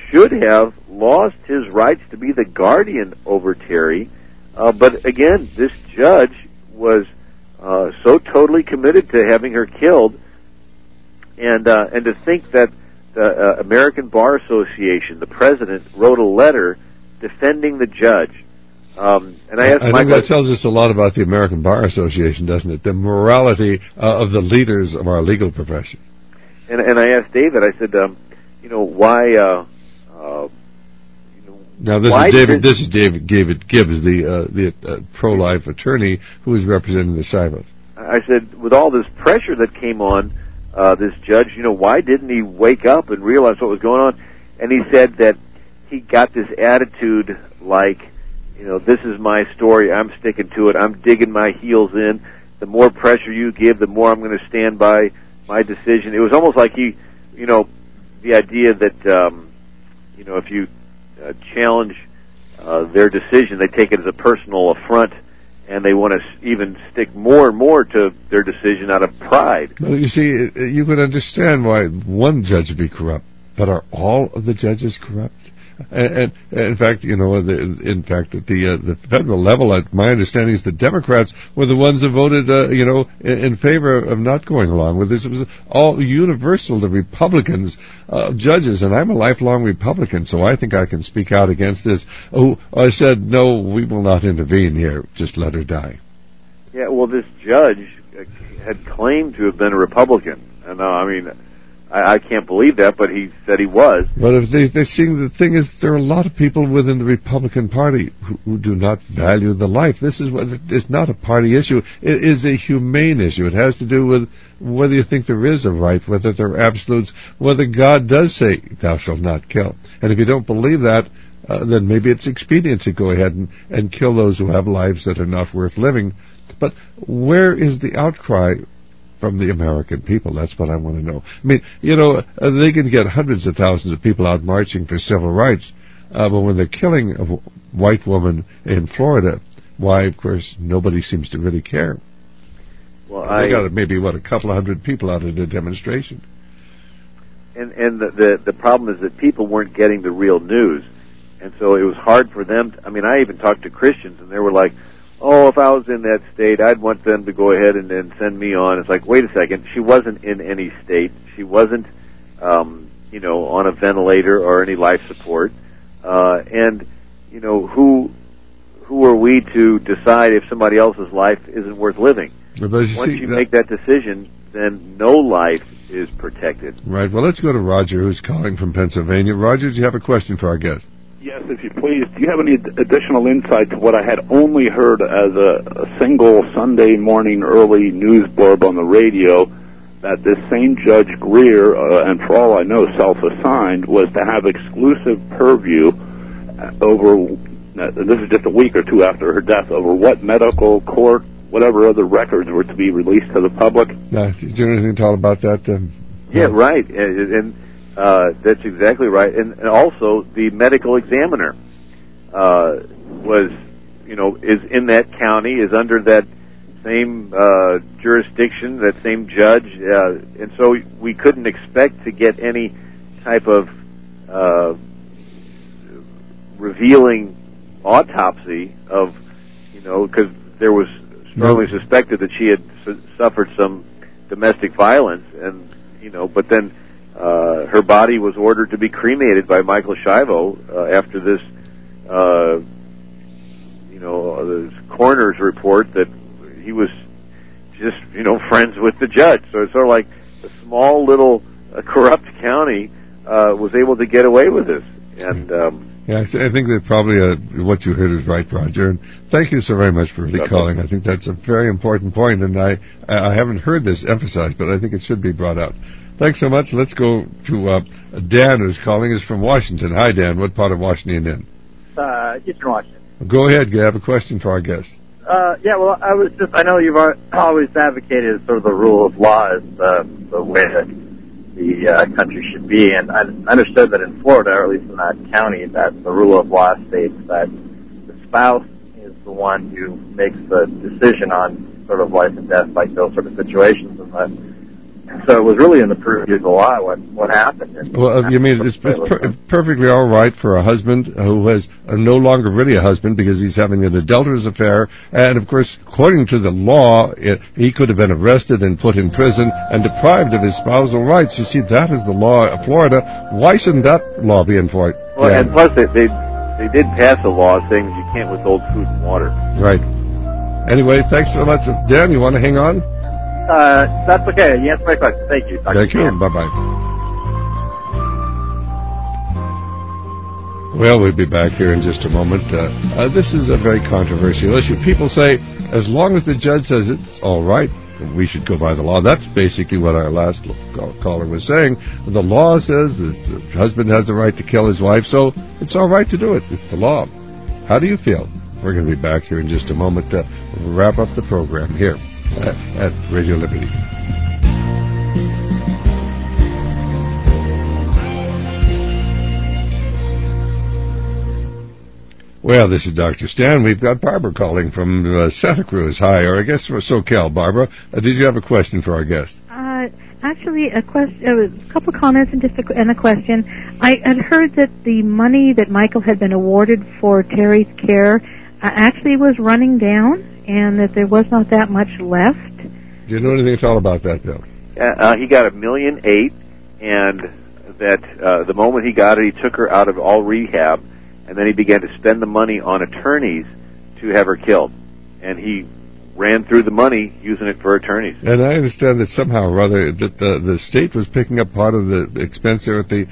should have lost his rights to be the guardian over Terry. But again, this judge was so totally committed to having her killed, and to think that the American Bar Association, the president, wrote a letter defending the judge. And I asked I think that tells us a lot about the American Bar Association, doesn't it? The morality of the leaders of our legal profession. And I asked David, I said, why... Now, this is David Gibbs, the pro-life attorney who is representing the Shivas. I said, with all this pressure that came on this judge, why didn't he wake up and realize what was going on? And he said that he got this attitude like, this is my story, I'm sticking to it, I'm digging my heels in. The more pressure you give, the more I'm going to stand by my decision. It was almost like he, the idea that, if you challenge their decision, they take it as a personal affront, and they want to even stick more and more to their decision out of pride. Well, you see, you can understand why one judge would be corrupt, but are all of the judges corrupt? And in fact, at the federal level, my understanding is the Democrats were the ones that voted, in favor of not going along with this. It was all universal. The Republicans, judges, and I'm a lifelong Republican, so I think I can speak out against this. Oh, I said, no, we will not intervene here. Just let her die. Yeah, well, this judge had claimed to have been a Republican, and I can't believe that, but he said he was. But if they see, the thing is, there are a lot of people within the Republican Party who do not value the life. This is it's not a party issue. It is a humane issue. It has to do with whether you think there is a right, whether there are absolutes, whether God does say, thou shalt not kill. And if you don't believe that, then maybe it's expedient to go ahead and kill those who have lives that are not worth living. But where is the outcry from the American people? That's what I want to know. I mean, they can get hundreds of thousands of people out marching for civil rights, but when they're killing a white woman in Florida, why, of course, nobody seems to really care. Well, they got maybe, a couple of hundred people out at a demonstration. And the problem is that people weren't getting the real news, and so it was hard for them. I even talked to Christians, and they were like, oh, if I was in that state, I'd want them to go ahead and send me on. It's like, wait a second, she wasn't in any state. She wasn't, on a ventilator or any life support. And who are we to decide if somebody else's life isn't worth living? Once you make that decision, then no life is protected. Right. Well, let's go to Roger, who's calling from Pennsylvania. Roger, do you have a question for our guest? Yes, if you please. Do you have any additional insight to what I had only heard as a single Sunday morning early news blurb on the radio, that this same Judge Greer, and for all I know self-assigned, was to have exclusive purview over, this is just a week or two after her death, over what medical, court, whatever other records were to be released to the public? Do you know anything at all about that? Yeah, right. And that's exactly right. And also, the medical examiner is in that county, is under that same jurisdiction, that same judge, and so we couldn't expect to get any type of revealing autopsy of, because there was strongly suspected that she had suffered some domestic violence, and but then her body was ordered to be cremated by Michael Schiavo after this, this coroner's report that he was just, friends with the judge. So it's sort of like a small little corrupt county was able to get away with this. And I think that probably what you heard is right, Roger. And thank you so very much for really calling. I think that's a very important point, and I haven't heard this emphasized, but I think it should be brought out. Thanks so much. Let's go to Dan, who's calling us from Washington. Hi, Dan. What part of Washington are you in? Eastern Washington. Go ahead. You have a question for our guest. I know you've always advocated sort of the rule of law as the way that the country should be, and I understood that in Florida, or at least in that county, that the rule of law states that the spouse is the one who makes the decision on sort of life and death, like those sort of situations, So it was really in the purview of the law what happened. And Well, you mean it's perfectly all right for a husband who has no longer really a husband because he's having an adulterous affair, and of course, according to the law, he could have been arrested and put in prison and deprived of his spousal rights. You see, that is the law of Florida. Why shouldn't that law be enforced? Well, and plus they did pass a law saying that you can't withhold food and water. Right. Anyway, thanks so much. Dan, you want to hang on? That's okay. You answered my question. Thank you, Dr. Thank you. Stan. Bye-bye. Well, we'll be back here in just a moment. This is a very controversial issue. People say, as long as the judge says it's all right, we should go by the law. That's basically what our last caller was saying. The law says that the husband has the right to kill his wife, so it's all right to do it. It's the law. How do you feel? We're going to be back here in just a moment to wrap up the program here at Radio Liberty. Well, this is Dr. Stan. We've got Barbara calling from Santa Cruz. Hi, or I guess from SoCal. Barbara, did you have a question for our guest? Actually, a couple comments and a question. I had heard that the money that Michael had been awarded for Terry's care actually was running down, and that there was not that much left. Do you know anything at all about that, Bill? He got $1.8 million, and that the moment he got it, he took her out of all rehab, and then he began to spend the money on attorneys to have her killed. And he ran through the money using it for attorneys. And I understand that somehow or other that the state was picking up part of the expense there at the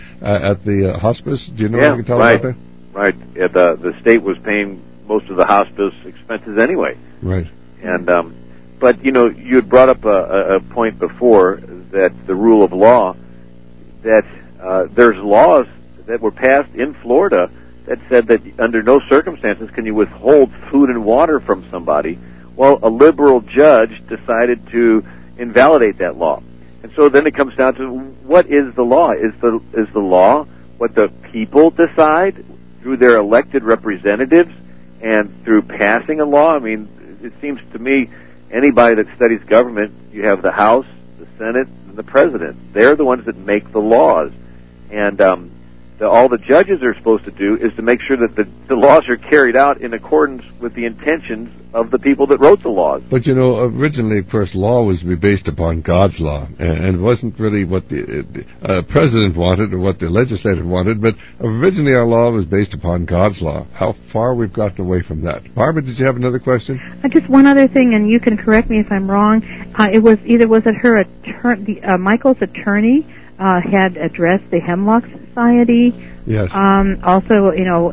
hospice. Do you know what you can tell about that? Right. Yeah, the state was paying most of the hospice expenses anyway. Right. And but you had brought up a point before that the rule of law, that there's laws that were passed in Florida that said that under no circumstances can you withhold food and water from somebody. Well, a liberal judge decided to invalidate that law. And so then it comes down to, what is the law? Is the law what the people decide through their elected representatives and through passing a law? I mean, it seems to me anybody that studies government, you have the House, the Senate, and the President. They're the ones that make the laws. And all the judges are supposed to do is to make sure that the laws are carried out in accordance with the intentions of the people that wrote the laws. But originally, of course, law was to be based upon God's law, and it wasn't really what the president wanted or what the legislature wanted, but originally our law was based upon God's law. How far we've gotten away from that. Barbara, did you have another question? Just one other thing, and you can correct me if I'm wrong. Was it her Michael's attorney had addressed the Hemlock Society. Yes. Also,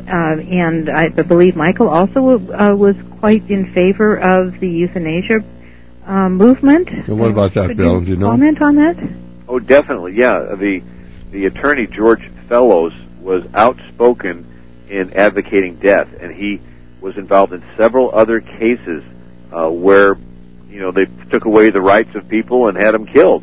and I believe Michael also was quite in favor of the euthanasia movement. So what about that, Bill? Do you know? Comment on that? Oh, definitely. Yeah. The attorney George Fellows was outspoken in advocating death, and he was involved in several other cases where they took away the rights of people and had them killed.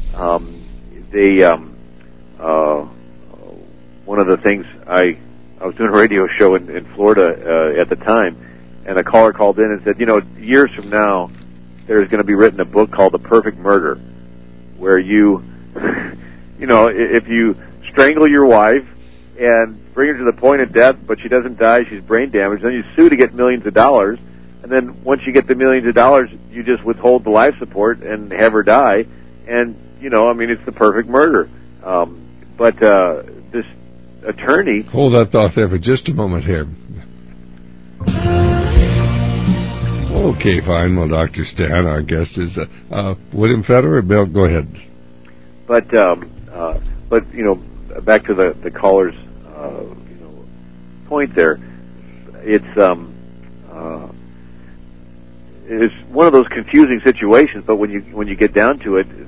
One of the things I was doing a radio show in Florida at the time, and a caller called in and said, years from now, there's going to be written a book called The Perfect Murder, where you, if you strangle your wife and bring her to the point of death, but she doesn't die, she's brain damaged, then you sue to get millions of dollars, and then once you get the millions of dollars, you just withhold the life support and have her die, and it's the perfect murder. But this attorney... Hold that thought there for just a moment here. Okay, fine. Well, Dr. Stan, our guest, is William Federer. Bill, go ahead. But back to the caller's point there. It's one of those confusing situations. But when you get down to it,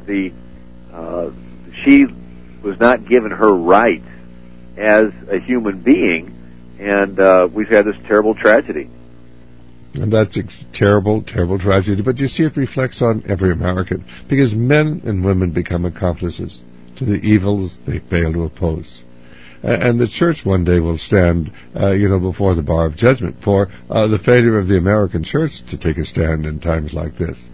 she was not given her rights as a human being, and we've had this terrible tragedy. And that's a terrible, terrible tragedy. But you see, it reflects on every American, because men and women become accomplices to the evils they fail to oppose. And the church one day will stand, before the bar of judgment for the failure of the American church to take a stand in times like this.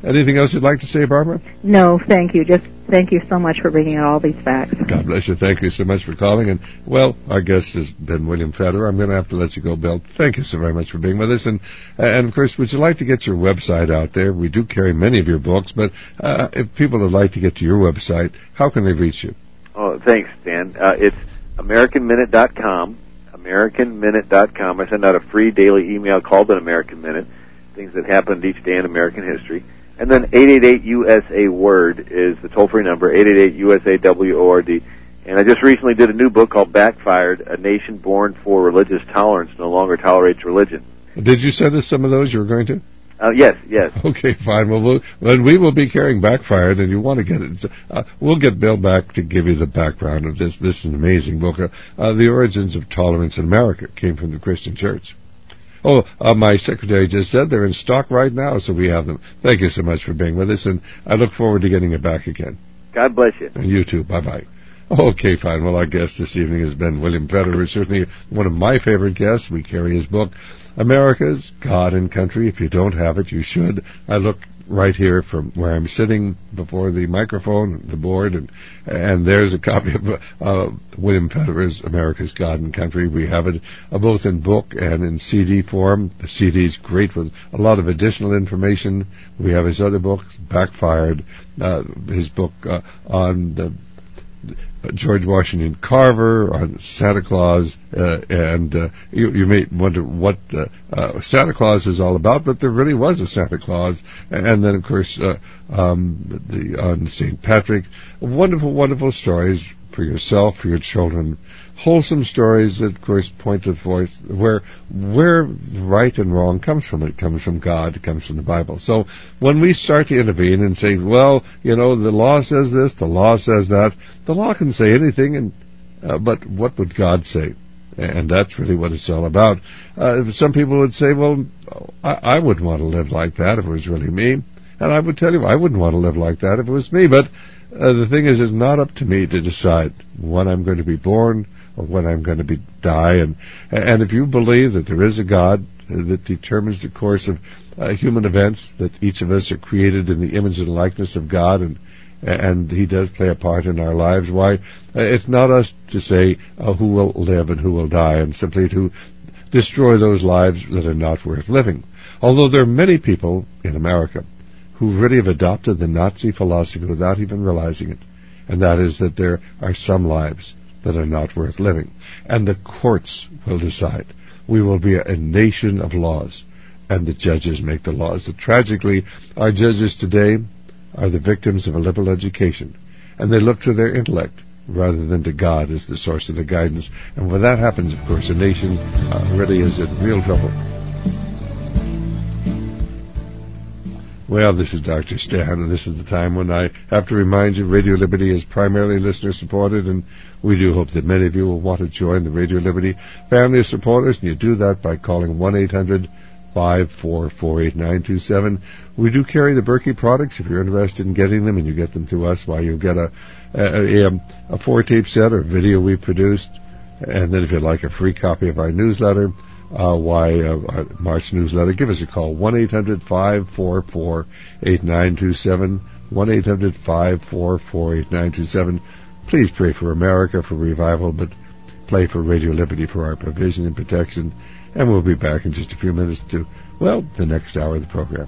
Anything else you'd like to say, Barbara? No, thank you. Just thank you so much for bringing out all these facts. God bless you. Thank you so much for calling. And, well, our guest has been William Federer. I'm going to have to let you go, Bill. Thank you so very much for being with us. And of course, would you like to get your website out there? We do carry many of your books, but if people would like to get to your website, how can they reach you? Oh, thanks, Dan. It's AmericanMinute.com. AmericanMinute.com. I send out a free daily email called an American Minute, things that happened each day in American history. And then 888-USA-WORD is the toll-free number, 888-USA-WORD. And I just recently did a new book called Backfired, A Nation Born for Religious Tolerance No Longer Tolerates Religion. Did you send us some of those you were going to? Yes. Okay, fine. Well, we will be carrying Backfired, and you want to get it. We'll get Bill back to give you the background of this. This is an amazing book. The Origins of Tolerance in America came from the Christian Church. Oh, my secretary just said they're in stock right now, so we have them. Thank you so much for being with us, and I look forward to getting it back again. God bless you. And you too. Bye-bye. Okay, fine. Well, our guest this evening has been William Federer, certainly one of my favorite guests. We carry his book, America's God and Country. If you don't have it, you should. I look right here from where I'm sitting before the microphone, the board, and there's a copy of William Federer's America's God and Country. We have it both in book and in CD form. The CD is great with a lot of additional information. We have his other book, Backfired, his book on the George Washington Carver, on Santa Claus, and you may wonder what Santa Claus is all about, but there really was a Santa Claus. And then, of course, on St. Patrick, wonderful, wonderful stories for yourself, for your children, wholesome stories that, of course, point to the voice where right and wrong comes from. It comes from God. It comes from the Bible. So when we start to intervene and say, well, the law says this, the law says that, the law can say anything, but what would God say? And that's really what it's all about. Some people would say, well, I wouldn't want to live like that if it was really me. And I would tell you, I wouldn't want to live like that if it was me. But the thing is, it's not up to me to decide when I'm going to be born or when I'm going to die. And if you believe that there is a God that determines the course of human events, that each of us are created in the image and likeness of God, and He does play a part in our lives, why, it's not us to say who will live and who will die, and simply to destroy those lives that are not worth living. Although there are many people in America who really have adopted the Nazi philosophy without even realizing it, and that is that there are some lives that are not worth living. And the courts will decide. We will be a nation of laws, and the judges make the laws. But tragically, our judges today are the victims of a liberal education, and they look to their intellect rather than to God as the source of the guidance. And when that happens, of course, a nation really is in real trouble. Well, this is Dr. Stan, and this is the time when I have to remind you Radio Liberty is primarily listener-supported, and we do hope that many of you will want to join the Radio Liberty family of supporters, and you do that by calling 1-800-544-8927. We do carry the Berkey products. If you're interested in getting them and you get them through us, why, you'll get a 4-tape set or video we produced, and then if you'd like a free copy of our newsletter, our March newsletter, give us a call, 1-800-544-8927, 1-800-544-8927. Please pray for America, for revival, but pray for Radio Liberty for our provision and protection. And we'll be back in just a few minutes to, the next hour of the program.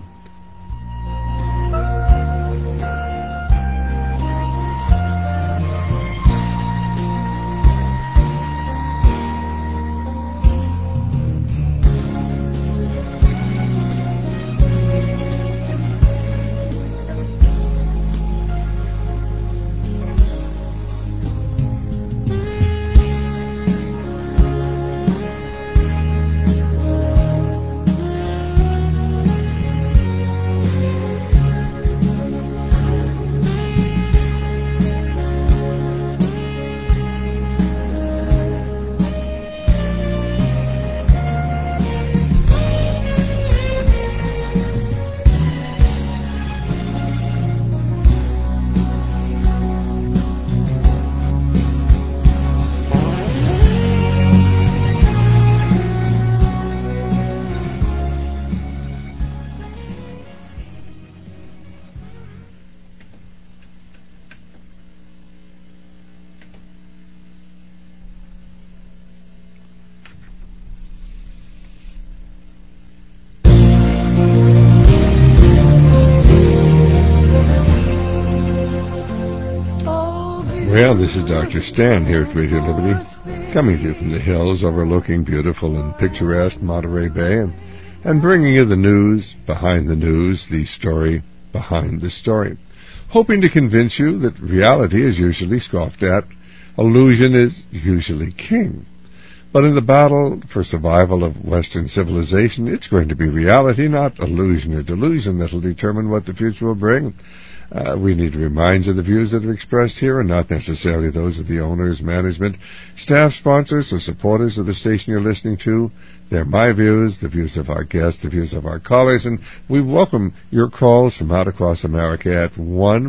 Well, this is Dr. Stan here at Radio Liberty, coming to you from the hills overlooking beautiful and picturesque Monterey Bay, and bringing you the news behind the news, the story behind the story, hoping to convince you that reality is usually scoffed at, illusion is usually king. But in the battle for survival of Western civilization, it's going to be reality, not illusion or delusion, that will determine what the future will bring. We need to remind you the views that are expressed here are not necessarily those of the owners, management, staff, sponsors, or supporters of the station you're listening to. They're my views, the views of our guests, the views of our callers, and we welcome your calls from out across America at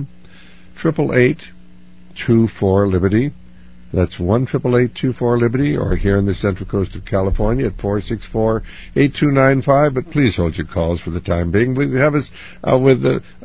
1-888-24-LIBERTY. That's 1-888-24-LIBERTY, or here in the Central Coast of California at 464-8295. But please hold your calls for the time being. We have us with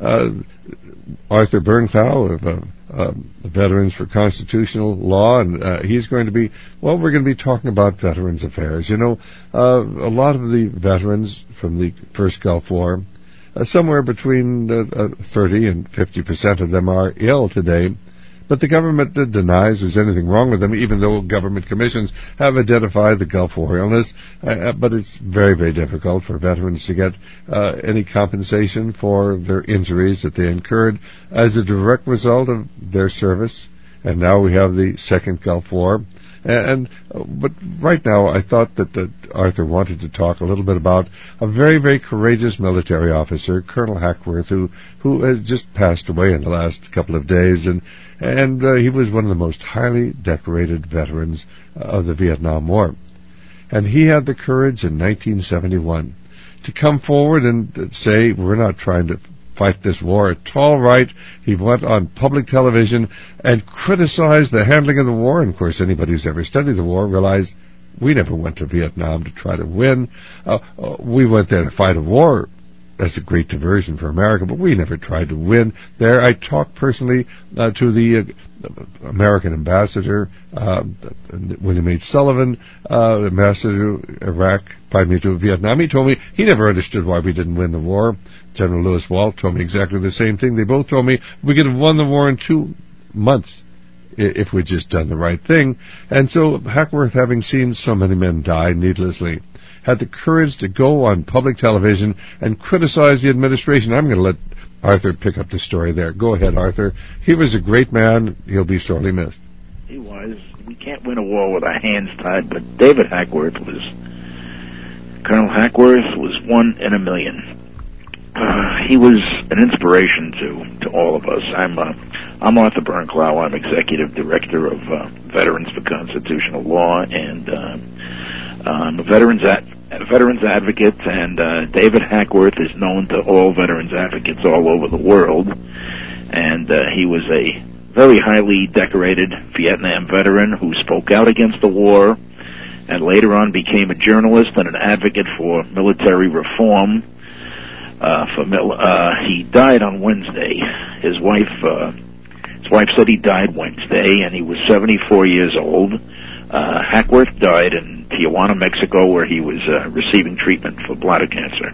Arthur Bernklau of Veterans for Constitutional Law, and he's going to be, well, we're going to be talking about Veterans Affairs. You know, a lot of the veterans from the first Gulf War, somewhere between 30 and 50% of them are ill today. But the government denies there's anything wrong with them, even though government commissions have identified the Gulf War illness. But it's very, very difficult for veterans to get any compensation for their injuries that they incurred as a direct result of their service. And now we have the second Gulf War. But right now, I thought that Arthur wanted to talk a little bit about a very, very courageous military officer, Colonel Hackworth, who has just passed away in the last couple of days, and he was one of the most highly decorated veterans of the Vietnam War. And he had the courage in 1971 to come forward and say, we're not trying to fight this war at all, right? He went on public television and criticized the handling of the war. And of course, anybody who's ever studied the war realized we never went to Vietnam to try to win. We went there to fight a war. That's a great diversion for America, but we never tried to win there. I talked personally to the American ambassador, William H. Sullivan, ambassador to Vietnam. He told me he never understood why we didn't win the war. General Lewis Walt told me exactly the same thing. They both told me we could have won the war in 2 months if we'd just done the right thing. And so Hackworth, having seen so many men die needlessly, had the courage to go on public television and criticize the administration. I'm going to let Arthur pick up the story there. Go ahead, Arthur. He was a great man. He'll be sorely missed. He was. We can't win a war with our hands tied, but David Hackworth was... Colonel Hackworth was one in a million. He was an inspiration to all of us. I'm Arthur Bernklau. I'm Executive Director of Veterans for Constitutional Law, and I'm a veterans advocate, and David Hackworth is known to all veterans advocates all over the world. And he was a very highly decorated Vietnam veteran who spoke out against the war, and later on became a journalist and an advocate for military reform. He died on Wednesday. His wife said he died Wednesday, and he was 74 years old. Hackworth died in Tijuana, Mexico, where he was receiving treatment for bladder cancer.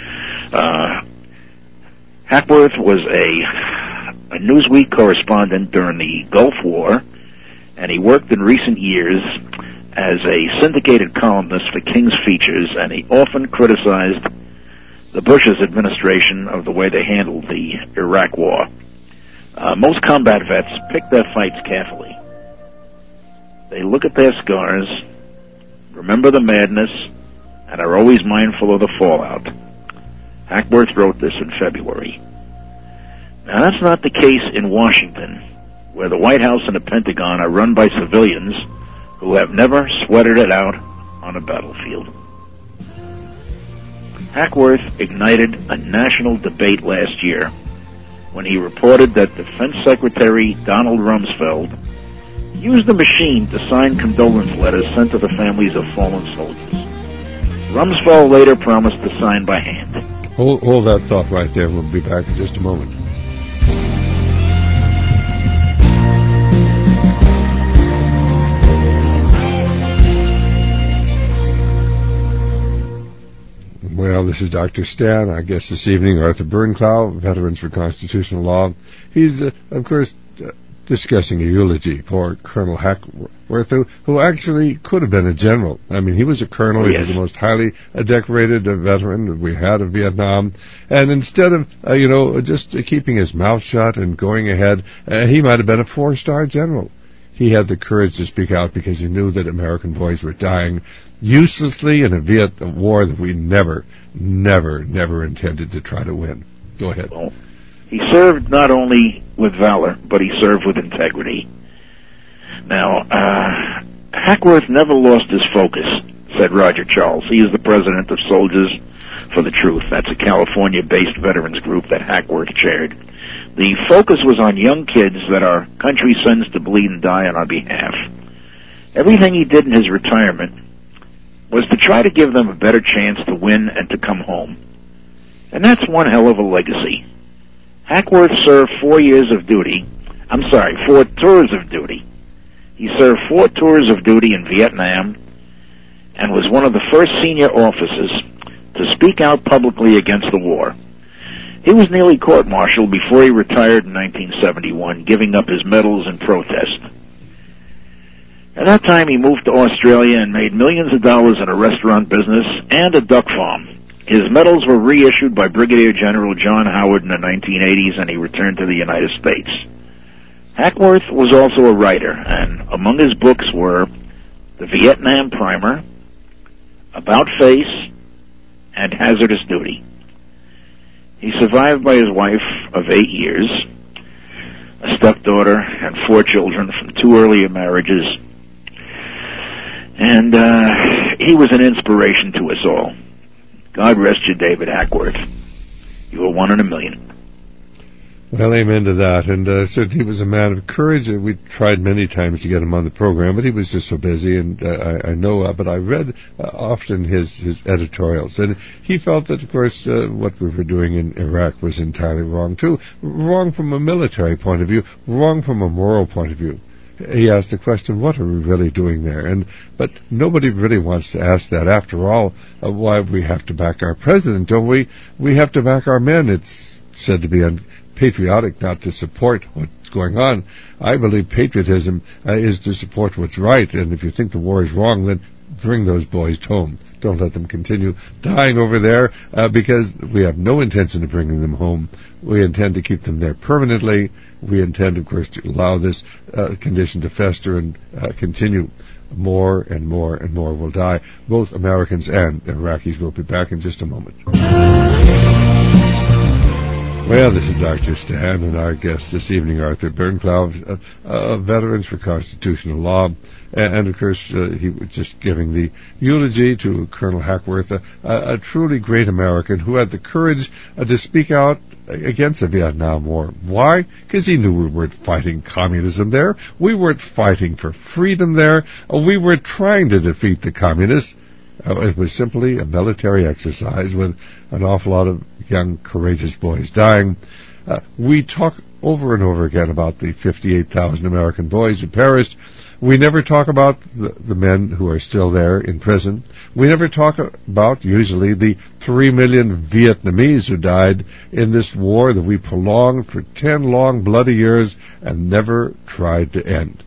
Hackworth was a Newsweek correspondent during the Gulf War, and he worked in recent years as a syndicated columnist for King's Features, and he often criticized the Bush's administration of the way they handled the Iraq War. Most combat vets pick their fights carefully. They look at their scars, remember the madness, and are always mindful of the fallout. Hackworth wrote this in February. Now, that's not the case in Washington, where the White House and the Pentagon are run by civilians who have never sweated it out on a battlefield. Hackworth ignited a national debate last year when he reported that Defense Secretary Donald Rumsfeld used a machine to sign condolence letters sent to the families of fallen soldiers. Rumsfeld later promised to sign by hand. Hold that thought right there. We'll be back in just a moment. Well, this is Dr. Stan. Our guest this evening, Arthur Bernklau, Veterans for Constitutional Law. He's, of course, discussing a eulogy for Colonel Hackworth, who actually could have been a general. I mean, he was a colonel. He was the most highly decorated veteran we had of Vietnam. And instead of, just keeping his mouth shut and going ahead, he might have been a 4-star general. He had the courage to speak out because he knew that American boys were dying uselessly in a Vietnam War that we never intended to try to win. Go ahead. Well, he served not only with valor, but he served with integrity. Now, Hackworth never lost his focus, said Roger Charles. He is the president of Soldiers for the Truth. That's a California-based veterans group that Hackworth chaired. The focus was on young kids that our country sends to bleed and die on our behalf. Everything he did in his retirement was to try to give them a better chance to win and to come home. And that's one hell of a legacy. Hackworth served 4 tours of duty. He served 4 tours of duty in Vietnam and was one of the first senior officers to speak out publicly against the war. He was nearly court-martialed before he retired in 1971, giving up his medals in protest. At that time, he moved to Australia and made millions of dollars in a restaurant business and a duck farm. His medals were reissued by Brigadier General John Howard in the 1980s, and he returned to the United States. Hackworth was also a writer, and among his books were The Vietnam Primer, About Face, and Hazardous Duty. He's survived by his wife of 8 years, a stepdaughter, and 4 children from 2 earlier marriages. And he was an inspiration to us all. God rest you, David Hackworth. You were 1 in a million. Well, amen to that. And certainly he was a man of courage. We tried many times to get him on the program, but he was just so busy. And I know, but I read often his editorials. And he felt that, of course, what we were doing in Iraq was entirely wrong, too. Wrong from a military point of view, wrong from a moral point of view. He asked the question, what are we really doing there? But nobody really wants to ask that. After all, why we have to back our president, don't we? We have to back our men. It's said to be unpatriotic not to support what's going on. I believe patriotism is to support what's right. And if you think the war is wrong, then bring those boys home. Don't let them continue dying over there because we have no intention of bringing them home. We intend to keep them there permanently. We intend, of course, to allow this condition to fester and continue. More and more and more will die. Both Americans and Iraqis. Will be back in just a moment. Well, this is Dr. Stan, and our guest this evening, Arthur Bernklau, Veterans for Constitutional Law. And of course, he was just giving the eulogy to Colonel Hackworth, a truly great American who had the courage to speak out against the Vietnam War. Why? Because he knew we weren't fighting communism there. We weren't fighting for freedom there. We were trying to defeat the communists. It was simply a military exercise with an awful lot of young, courageous boys dying. We talk over and over again about the 58,000 American boys who perished. We never talk about the men who are still there in prison. We never talk about, usually, the 3 million Vietnamese who died in this war that we prolonged for 10 long, bloody years and never tried to end.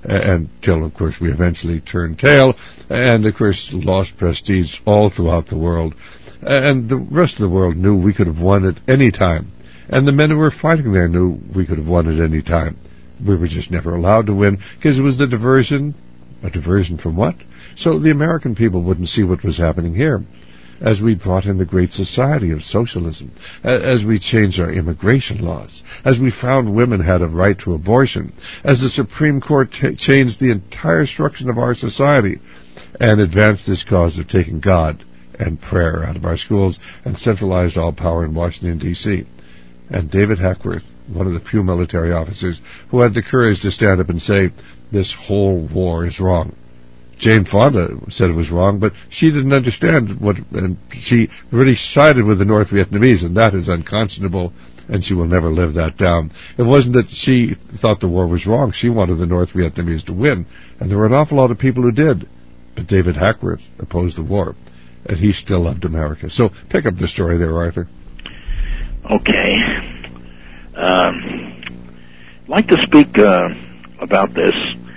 Until, of course, we eventually turned tail and, of course, lost prestige all throughout the world. And the rest of the world knew we could have won at any time. And the men who were fighting there knew we could have won at any time. We were just never allowed to win because it was the diversion. A diversion from what? So the American people wouldn't see what was happening here. As we brought in the great society of socialism, as we changed our immigration laws, as we found women had a right to abortion, as the Supreme Court changed the entire structure of our society and advanced this cause of taking God and prayer out of our schools and centralized all power in Washington, D.C. And David Hackworth, one of the few military officers who had the courage to stand up and say, this whole war is wrong. Jane Fonda said it was wrong, but she didn't understand and she really sided with the North Vietnamese, and that is unconscionable, and she will never live that down. It wasn't that she thought the war was wrong. She wanted the North Vietnamese to win, and there were an awful lot of people who did. But David Hackworth opposed the war, and he still loved America. So pick up the story there, Arthur. Okay. I'd like to speak about this.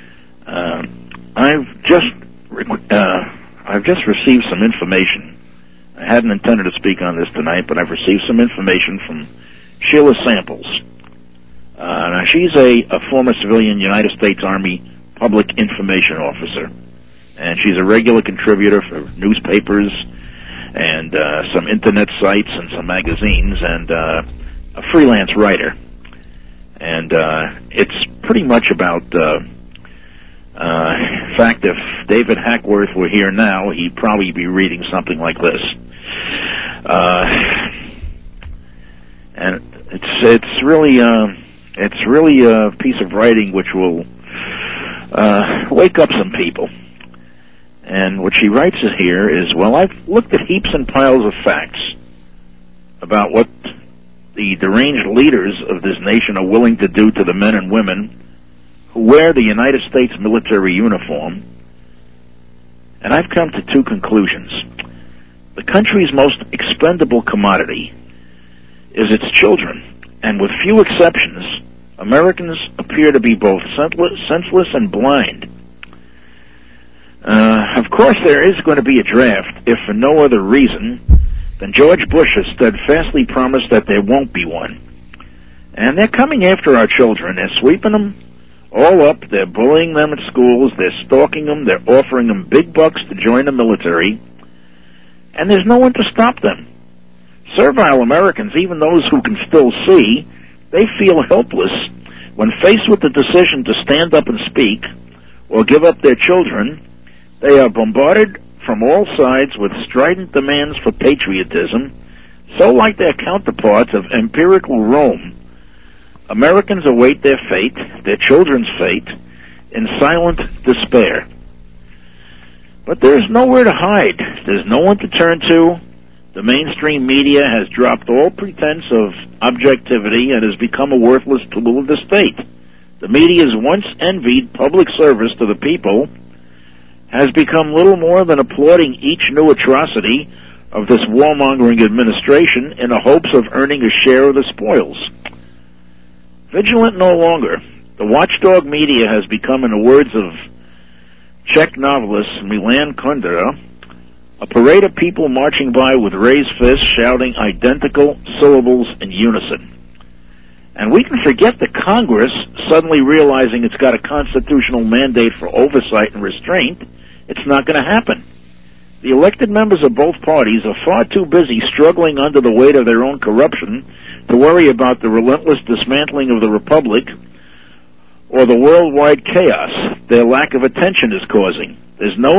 I've just received some information. I hadn't intended to speak on this tonight, but I've received some information from Sheila Samples. Now, she's a former civilian United States Army public information officer, and she's a regular contributor for newspapers and some internet sites and some magazines, and a freelance writer. And it's pretty much about, in fact, if David Hackworth were here now, he'd probably be reading something like this. And it's really a piece of writing which will wake up some people. And what she writes here is, well, I've looked at heaps and piles of facts about what the deranged leaders of this nation are willing to do to the men and women who wear the United States military uniform, and I've come to two conclusions. The country's most expendable commodity is its children, and with few exceptions, Americans appear to be both senseless and blind. Of course, there is going to be a draft, if for no other reason than George Bush has steadfastly promised that there won't be one. And they're coming after our children. They're sweeping them all up. They're bullying them at schools. They're stalking them. They're offering them big bucks to join the military. And there's no one to stop them. Servile Americans, even those who can still see, they feel helpless when faced with the decision to stand up and speak or give up their children. They are bombarded from all sides with strident demands for patriotism, so like their counterparts of empirical Rome, Americans await their fate, their children's fate, in silent despair. But there's nowhere to hide. There's no one to turn to. The mainstream media has dropped all pretense of objectivity and has become a worthless tool of the state. The media's once envied public service to the people has become little more than applauding each new atrocity of this warmongering administration in the hopes of earning a share of the spoils. Vigilant no longer, the watchdog media has become, in the words of Czech novelist Milan Kundera, a parade of people marching by with raised fists shouting identical syllables in unison. And we can forget the Congress suddenly realizing it's got a constitutional mandate for oversight and restraint. It's not going to happen. The elected members of both parties are far too busy struggling under the weight of their own corruption to worry about the relentless dismantling of the Republic or the worldwide chaos their lack of attention is causing. There's no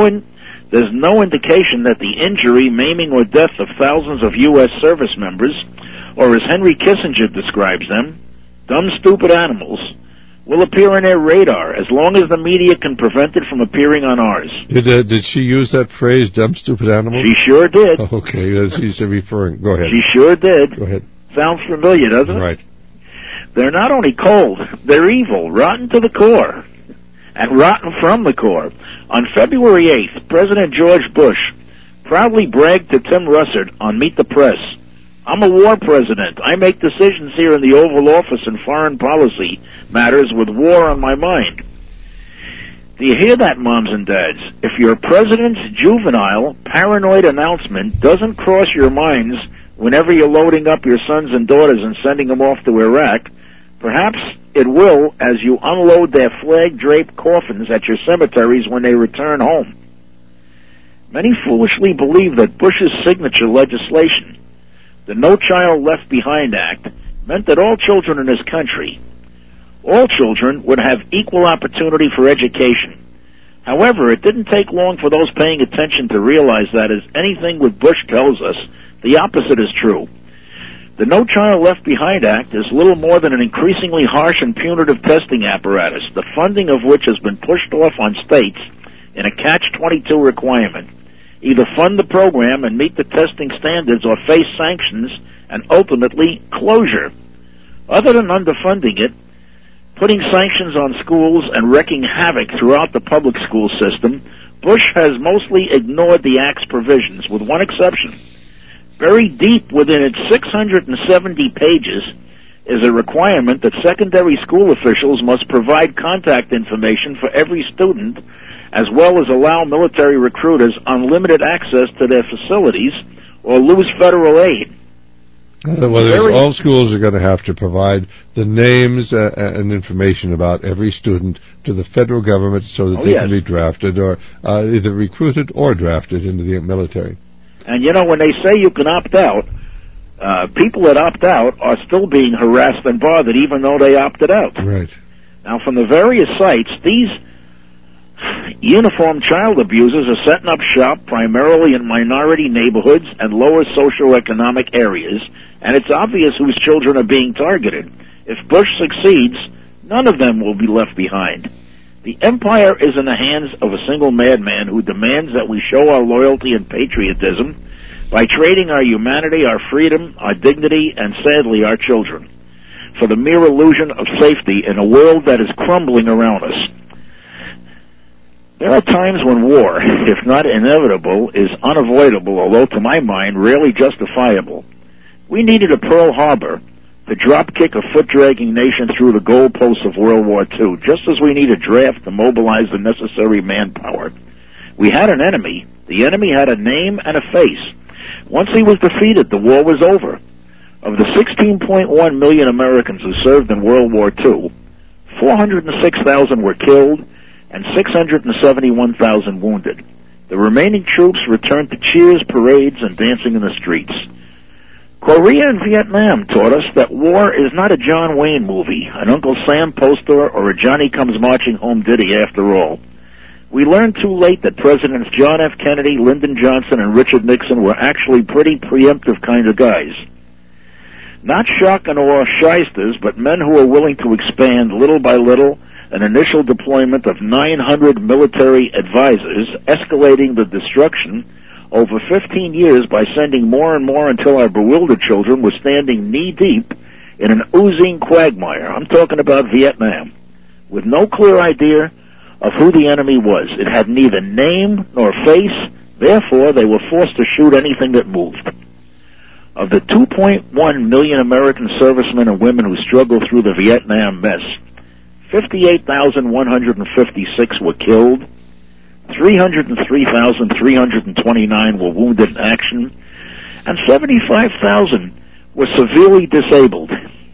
indication that the injury, maiming, or death of thousands of U.S. service members, or as Henry Kissinger describes them, dumb, stupid animals, will appear on their radar as long as the media can prevent it from appearing on ours. Did she use that phrase, dumb, stupid animals? She sure did. Okay, she's referring. Go ahead. She sure did. Go ahead. Sounds familiar, doesn't it? Right. They're not only cold, they're evil, rotten to the core, and rotten from the core. On February 8th, President George Bush proudly bragged to Tim Russert on Meet the Press, "I'm a war president. I make decisions here in the Oval Office in foreign policy matters with war on my mind." Do you hear that, moms and dads? If your president's juvenile, paranoid announcement doesn't cross your minds whenever you're loading up your sons and daughters and sending them off to Iraq, perhaps it will as you unload their flag-draped coffins at your cemeteries when they return home. Many foolishly believe that Bush's signature legislation, the No Child Left Behind Act, meant that all children in this country, all children, would have equal opportunity for education. However, it didn't take long for those paying attention to realize that, as anything with Bush tells us, the opposite is true. The No Child Left Behind Act is little more than an increasingly harsh and punitive testing apparatus, the funding of which has been pushed off on states in a catch-22 requirement. Either fund the program and meet the testing standards or face sanctions and ultimately closure. Other than underfunding it, putting sanctions on schools and wreaking havoc throughout the public school system, Bush has mostly ignored the Act's provisions, with one exception. Buried deep within its 670 pages is a requirement that secondary school officials must provide contact information for every student, as well as allow military recruiters unlimited access to their facilities or lose federal aid. All schools are going to have to provide the names and information about every student to the federal government so that they can be drafted or either recruited or drafted into the military. And, when they say you can opt out, people that opt out are still being harassed and bothered even though they opted out. Right. Now, from the various sites, these uniformed child abusers are setting up shop primarily in minority neighborhoods and lower socioeconomic areas, and it's obvious whose children are being targeted. If Bush succeeds, none of them will be left behind. The empire is in the hands of a single madman who demands that we show our loyalty and patriotism by trading our humanity, our freedom, our dignity, and sadly our children for the mere illusion of safety in a world that is crumbling around us. There are times when war, if not inevitable, is unavoidable, although to my mind rarely justifiable. We needed a Pearl Harbor to drop-kick a foot-dragging nation through the goalposts of World War II, just as we need a draft to mobilize the necessary manpower. We had an enemy. The enemy had a name and a face. Once he was defeated, the war was over. Of the 16.1 million Americans who served in World War II, 406,000 were killed and 671,000 wounded. The remaining troops returned to cheers, parades, and dancing in the streets. Korea and Vietnam taught us that war is not a John Wayne movie, an Uncle Sam poster, or a Johnny Comes Marching Home ditty after all. We learned too late that Presidents John F. Kennedy, Lyndon Johnson, and Richard Nixon were actually pretty preemptive kind of guys. Not shock and awe shysters, but men who were willing to expand little by little an initial deployment of 900 military advisors, escalating the destruction over 15 years by sending more and more until our bewildered children were standing knee-deep in an oozing quagmire. I'm talking about Vietnam, with no clear idea of who the enemy was. It had neither name nor face, therefore they were forced to shoot anything that moved. Of the 2.1 million American servicemen and women who struggled through the Vietnam mess, 58,156 were killed, 303,329 were wounded in action, and 75,000 were severely disabled.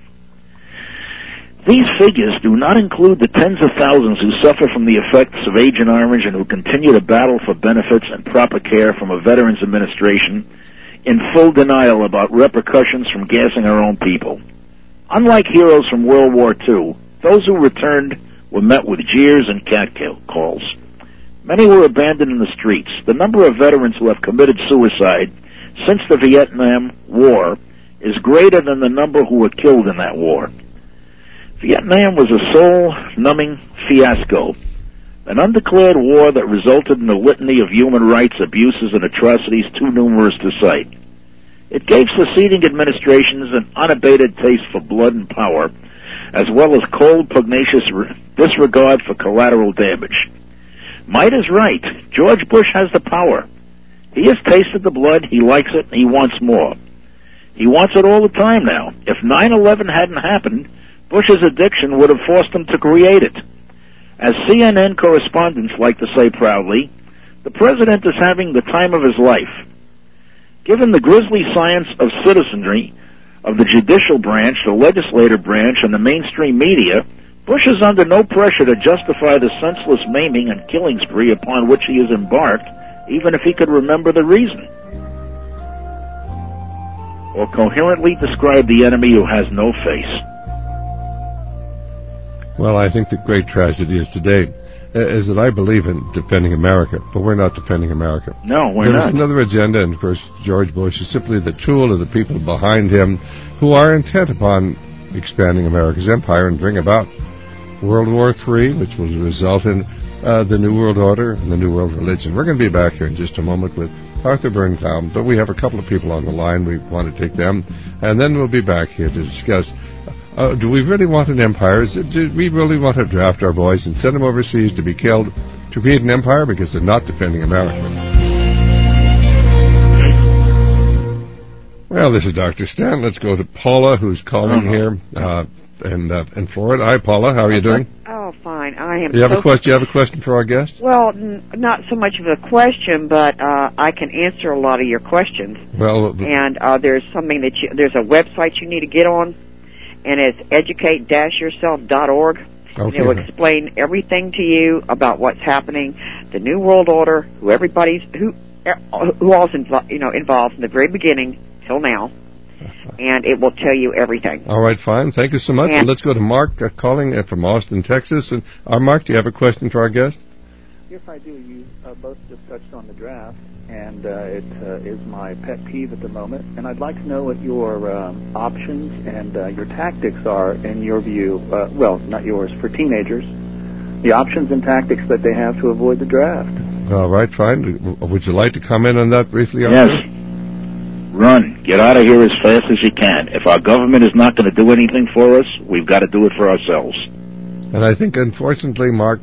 These figures do not include the tens of thousands who suffer from the effects of Agent Orange and who continue to battle for benefits and proper care from a Veterans Administration in full denial about repercussions from gassing our own people. Unlike heroes from World War II, those who returned were met with jeers and catcalls. Many were abandoned in the streets. The number of veterans who have committed suicide since the Vietnam War is greater than the number who were killed in that war. Vietnam was a soul-numbing fiasco, an undeclared war that resulted in a litany of human rights abuses and atrocities too numerous to cite. It gave succeeding administrations an unabated taste for blood and power, as well as cold, pugnacious disregard for collateral damage. Might is right. George Bush has the power. He has tasted the blood, he likes it, and he wants more. He wants it all the time now. If 9/11 hadn't happened, Bush's addiction would have forced him to create it. As CNN correspondents like to say proudly, the president is having the time of his life. Given the grisly science of citizenry, of the judicial branch, the legislative branch, and the mainstream media, Bush is under no pressure to justify the senseless maiming and killing spree upon which he has embarked, even if he could remember the reason, or coherently describe the enemy who has no face. Well, I think the great tragedy is today is that I believe in defending America, but we're not defending America. No, we're not. There's another agenda, and of course George Bush is simply the tool of the people behind him who are intent upon expanding America's empire and bring about World War III, which will result in the New World Order and the New World Religion. We're going to be back here in just a moment with Arthur Bernthal, but we have a couple of people on the line. We want to take them, and then we'll be back here to discuss, do we really want an empire? Do we really want to draft our boys and send them overseas to be killed to create an empire because they're not defending America? Well, this is Dr. Stan. Let's go to Paula, who's calling here in Florida. Hi, Paula. How are you doing? Oh, fine. I am. You have a question? You have a question for our guest? Well, not so much of a question, but I can answer a lot of your questions. Well, and there's something there's a website you need to get on, and it's educate-yourself.org. okay. It will explain everything to you about what's happening, the New World Order, who all's involved from the very beginning till now, and it will tell you everything. All right, fine. Thank you so much. And let's go to Mark calling from Austin, Texas. And Mark, do you have a question for our guest? Yes, I do. You both just touched on the draft, and it is my pet peeve at the moment. And I'd like to know what your options and your tactics are, in your view, well, not yours, for teenagers, the options and tactics that they have to avoid the draft. All right, fine. Would you like to comment on that briefly, Yes. Arthur? Run. Get out of here as fast as you can. If our government is not going to do anything for us, we've got to do it for ourselves. And I think, unfortunately, Mark,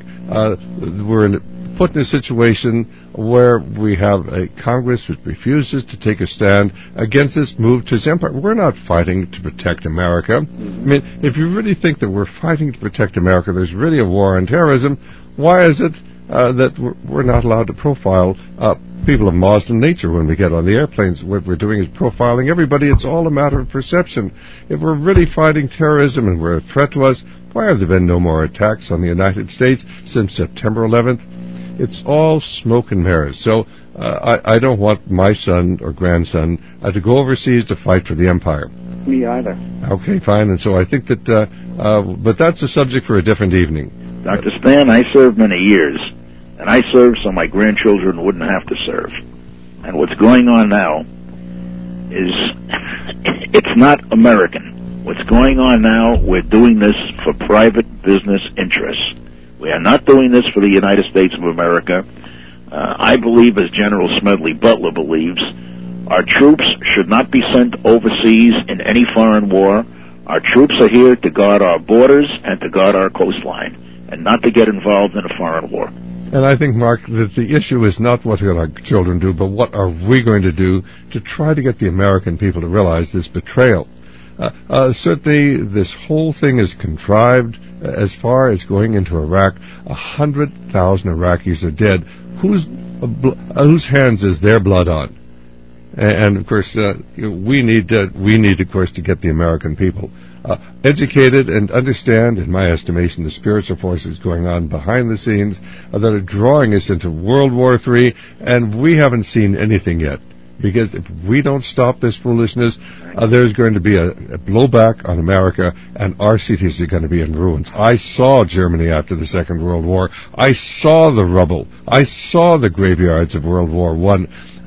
we're put in a situation where we have a Congress which refuses to take a stand against this move to empire. We're not fighting to protect America. I mean, if you really think that we're fighting to protect America, there's really a war on terrorism, why is it that we're not allowed to profile people of Muslim nature when we get on the airplanes? What we're doing is profiling everybody. It's all a matter of perception. If we're really fighting terrorism and we're a threat to us, why have there been no more attacks on the United States since September 11th? It's all smoke and mirrors. So I don't want my son or grandson to go overseas to fight for the empire. Me either. Okay, fine. And so I think that, but that's a subject for a different evening. Dr. Stan, I served many years, and I served so my grandchildren wouldn't have to serve. And what's going on now is, it's not American. What's going on now, we're doing this for private business interests. We are not doing this for the United States of America. I believe, as General Smedley Butler believes, our troops should not be sent overseas in any foreign war. Our troops are here to guard our borders and to guard our coastline, and not to get involved in a foreign war. And I think, Mark, that the issue is not what our children do, but what are we going to do to try to get the American people to realize this betrayal. Certainly, this whole thing is contrived. As far as going into Iraq, 100,000 Iraqis are dead. Whose hands is their blood on? And of course, we need, of course, to get the American people educated and understand, in my estimation, the spiritual forces going on behind the scenes that are drawing us into World War III, and we haven't seen anything yet. Because if we don't stop this foolishness, there's going to be a blowback on America, and our cities are going to be in ruins. I saw Germany after the Second World War. I saw the rubble. I saw the graveyards of World War I,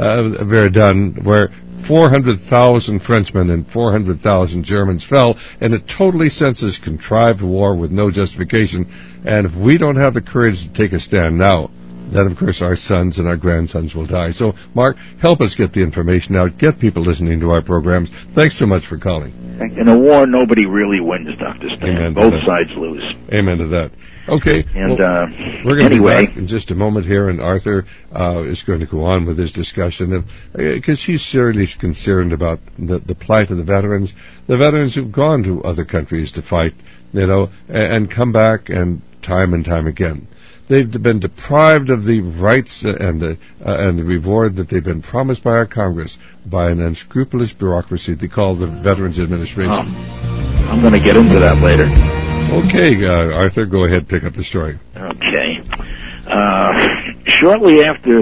Verdun, where 400,000 Frenchmen and 400,000 Germans fell in a totally senseless, contrived war with no justification. And if we don't have the courage to take a stand now, then, of course, our sons and our grandsons will die. So, Mark, help us get the information out, get people listening to our programs. Thanks so much for calling. In a war, nobody really wins, Dr. Stan. Amen. Both sides lose. Amen to that. Okay, and we're going to be back in just a moment here, and Arthur is going to go on with his discussion, because he's seriously concerned about the plight of the veterans who've gone to other countries to fight, and come back and time again. They've been deprived of the rights and the reward that they've been promised by our Congress by an unscrupulous bureaucracy they call the Veterans Administration. I'm going to get into that later. Okay, Arthur, go ahead, pick up the story. Okay. Shortly after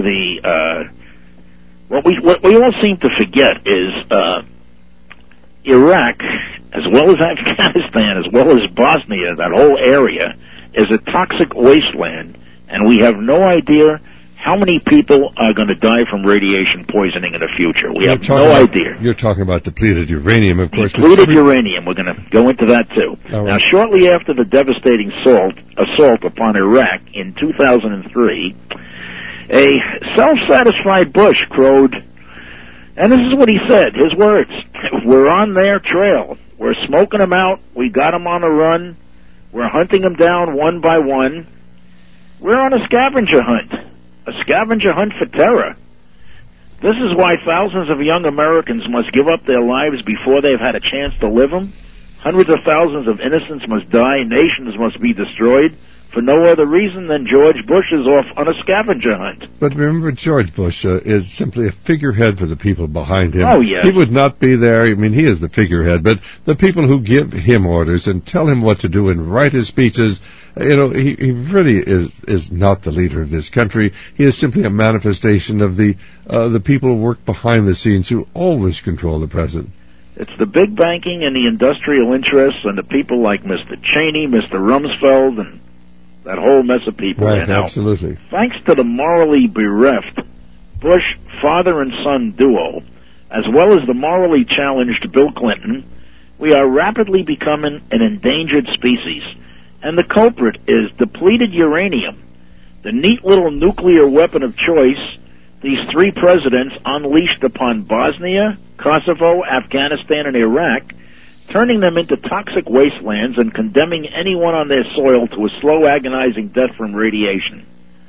what we all seem to forget is Iraq, as well as Afghanistan, as well as Bosnia, that whole area, is a toxic wasteland, and we have no idea how many people are going to die from radiation poisoning in the future. We have no idea. You're talking about depleted uranium, of course. Depleted uranium. We're going to go into that, too. Right. Now, shortly after the devastating assault upon Iraq in 2003, a self-satisfied Bush crowed, and this is what he said, his words, "We're on their trail. We're smoking them out. We got them on the run. We're hunting them down one by one. We're on a scavenger hunt for terror." This is why thousands of young Americans must give up their lives before they've had a chance to live them. Hundreds of thousands of innocents must die. Nations must be destroyed for no other reason than George Bush is off on a scavenger hunt. But remember, George Bush is simply a figurehead for the people behind him. Oh, yes. He would not be there. I mean, he is the figurehead, but the people who give him orders and tell him what to do and write his speeches, he really is not the leader of this country. He is simply a manifestation of the people who work behind the scenes who always control the president. It's the big banking and the industrial interests and the people like Mr. Cheney, Mr. Rumsfeld, and that whole mess of people. Right, now, absolutely. Thanks to the morally bereft Bush father and son duo, as well as the morally challenged Bill Clinton, we are rapidly becoming an endangered species. And the culprit is depleted uranium, the neat little nuclear weapon of choice these three presidents unleashed upon Bosnia, Kosovo, Afghanistan, and Iraq, turning them into toxic wastelands and condemning anyone on their soil to a slow, agonizing death from radiation.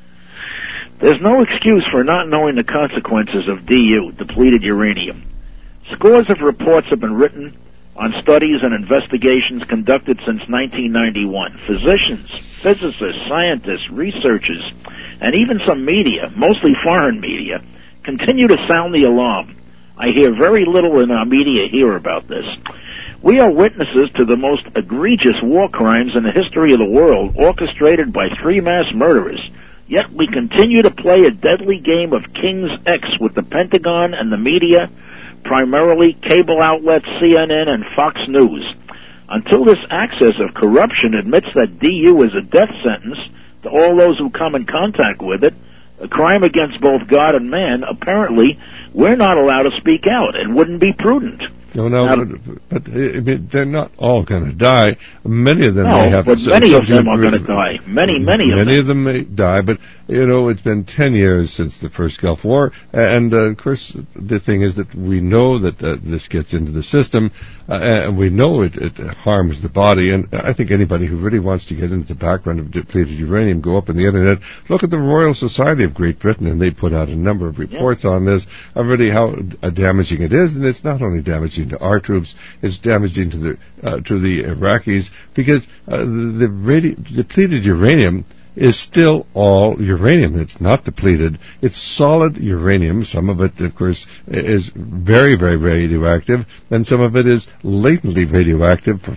There's no excuse for not knowing the consequences of DU, depleted uranium. Scores of reports have been written on studies and investigations conducted since 1991. Physicians, physicists, scientists, researchers, and even some media, mostly foreign media, continue to sound the alarm. I hear very little in our media here about this. We are witnesses to the most egregious war crimes in the history of the world, orchestrated by three mass murderers. Yet we continue to play a deadly game of King's X with the Pentagon and the media, primarily cable outlets CNN and Fox News. Until this access of corruption admits that DU is a death sentence to all those who come in contact with it, a crime against both God and man, apparently we're not allowed to speak out. It wouldn't be prudent. But I mean, they're not all going to die. Many of them may have... but many of them are going to die. Many of them may die, but, it's been 10 years since the first Gulf War, and, of course, the thing is that we know that this gets into the system, and we know it harms the body, and I think anybody who really wants to get into the background of depleted uranium, go up on the Internet, look at the Royal Society of Great Britain, and they put out a number of reports on this, of really how damaging it is, and it's not only damaging to our troops, it's damaging to the Iraqis, because the depleted uranium is still all uranium. It's not depleted. It's solid uranium. Some of it, of course, is very, very radioactive, and some of it is latently radioactive for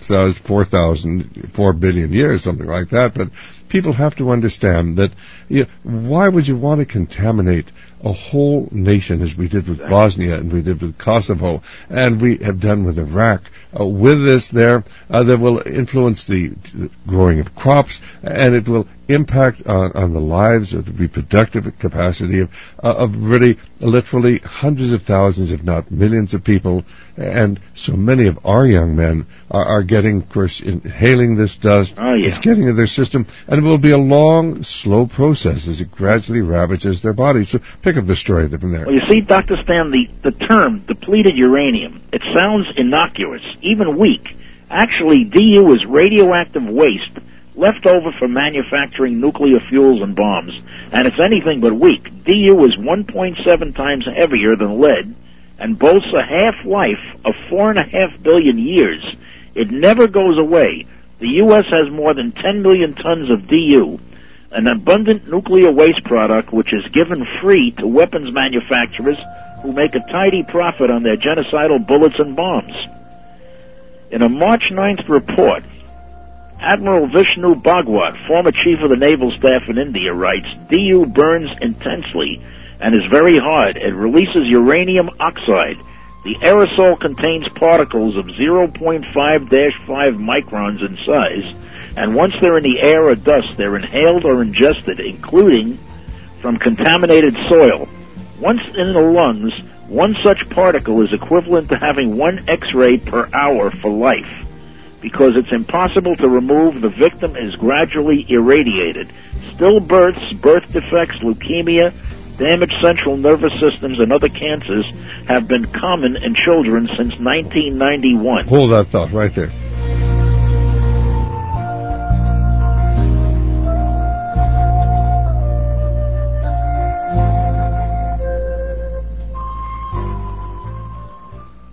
4 billion years, something like that. But people have to understand that why would you want to contaminate a whole nation as we did with Bosnia and we did with Kosovo and we have done with Iraq? With this that will influence the growing of crops, and it will impact on the lives of the reproductive capacity of really literally hundreds of thousands, if not millions of people. And so many of our young men are getting, of course, inhaling this dust. It's getting in their system, and it will be a long, slow process as it gradually ravages their bodies. So pick up the story from there. Well, you see, Dr. Stan, the term depleted uranium, it sounds innocuous, even weak. Actually, DU is radioactive waste left over from manufacturing nuclear fuels and bombs, and it's anything but weak. DU is 1.7 times heavier than lead and boasts a half-life of 4.5 billion years. It never goes away. The U.S. has more than 10 million tons of DU, an abundant nuclear waste product which is given free to weapons manufacturers who make a tidy profit on their genocidal bullets and bombs. In a March 9th report, Admiral Vishnu Bhagwat, former chief of the naval staff in India, writes, DU burns intensely and is very hard. It releases uranium oxide. The aerosol contains particles of 0.5-5 microns in size, and once they're in the air or dust, they're inhaled or ingested, including from contaminated soil. Once in the lungs, one such particle is equivalent to having 1 X-ray per hour for life. Because it's impossible to remove, the victim is gradually irradiated. Stillbirths, birth defects, leukemia, damaged central nervous systems, and other cancers have been common in children since 1991. Hold that thought right there.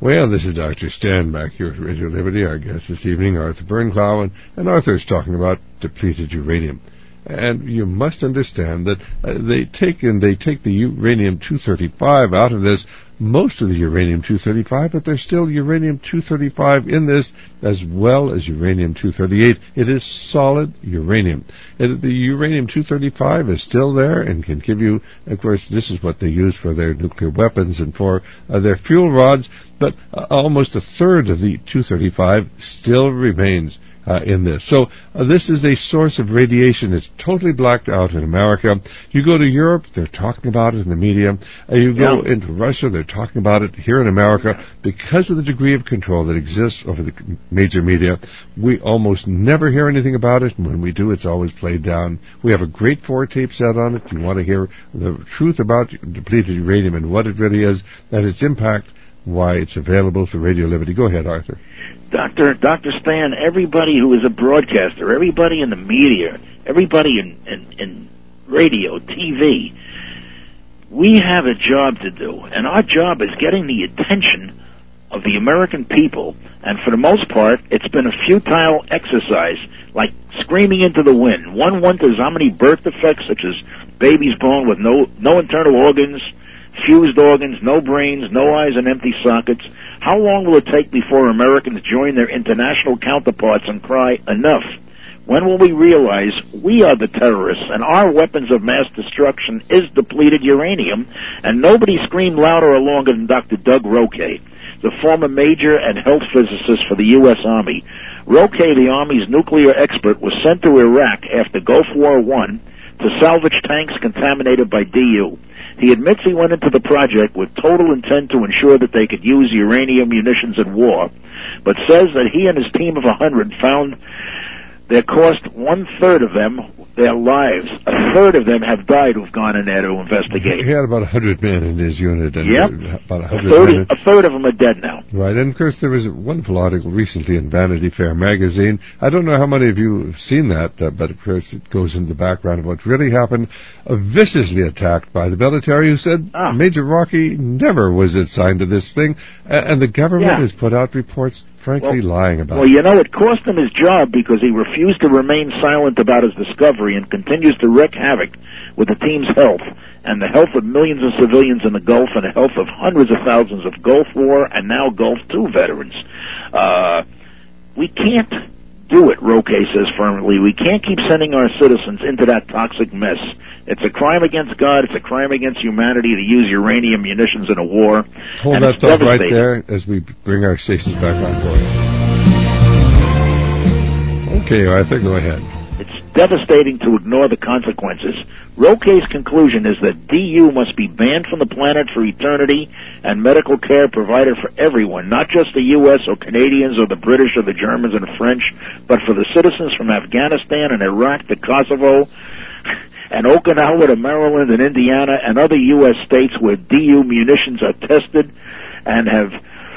Well, this is Dr. Stan back here at Radio Liberty. Our guest this evening, Arthur Birnclough, and Arthur is talking about depleted uranium. And you must understand that they take the uranium-235 out of this, most of the uranium-235, but there's still uranium-235 in this, as well as uranium-238. It is solid uranium. The uranium-235 is still there and can give you, of course, this is what they use for their nuclear weapons and for their fuel rods, but almost a third of the 235 still remains in this. So this is a source of radiation. It's totally blacked out in America. You go to Europe, they're talking about it in the media. You go into Russia, they're talking about it here in America. Because of the degree of control that exists over the major media, we almost never hear anything about it, and when we do, it's always played down. We have a great 4-tape set on it. You want to hear the truth about depleted uranium and what it really is, and its impact, why it's available through Radio Liberty. Go ahead, Arthur. Dr. Stan, everybody who is a broadcaster, everybody in the media, everybody in radio, TV, we have a job to do, and our job is getting the attention of the American people, and for the most part, it's been a futile exercise, like screaming into the wind. One wonders how many birth defects, such as babies born with no internal organs, fused organs, no brains, no eyes, and empty sockets. How long will it take before Americans join their international counterparts and cry, enough? When will we realize we are the terrorists and our weapons of mass destruction is depleted uranium? And nobody screamed louder or longer than Dr. Doug Roque, the former major and health physicist for the U.S. Army. Roque, the Army's nuclear expert, was sent to Iraq after Gulf War I to salvage tanks contaminated by DU. He admits he went into the project with total intent to ensure that they could use uranium munitions in war, but says that he and his team of 100 found their cost 1/3 of them their lives. 1/3 of them have died who've gone in there to investigate. He had about 100 men in his unit, and about 100 men. A third of them are dead now. Right, and of course there was a wonderful article recently in Vanity Fair magazine. I don't know how many of you have seen that, but of course it goes into the background of what really happened. Viciously attacked by the military, who said Major Rocky never was assigned to this thing, and the government has put out reports frankly lying about it. Well, you know, it cost him his job because he refused to remain silent about his discovery and continues to wreak havoc with the team's health and the health of millions of civilians in the Gulf and the health of hundreds of thousands of Gulf War and now Gulf II veterans. We can't do it, Roque says firmly. We can't keep sending our citizens into that toxic mess. It's a crime against God. It's a crime against humanity to use uranium munitions in a war. Hold that thought right there as we bring our stations back on board. Okay, Arthur, go ahead. It's devastating to ignore the consequences. Roque's conclusion is that DU must be banned from the planet for eternity and medical care provided for everyone, not just the U.S. or Canadians or the British or the Germans and the French, but for the citizens from Afghanistan and Iraq to Kosovo and Okinawa to Maryland and Indiana and other U.S. states where DU munitions are tested and have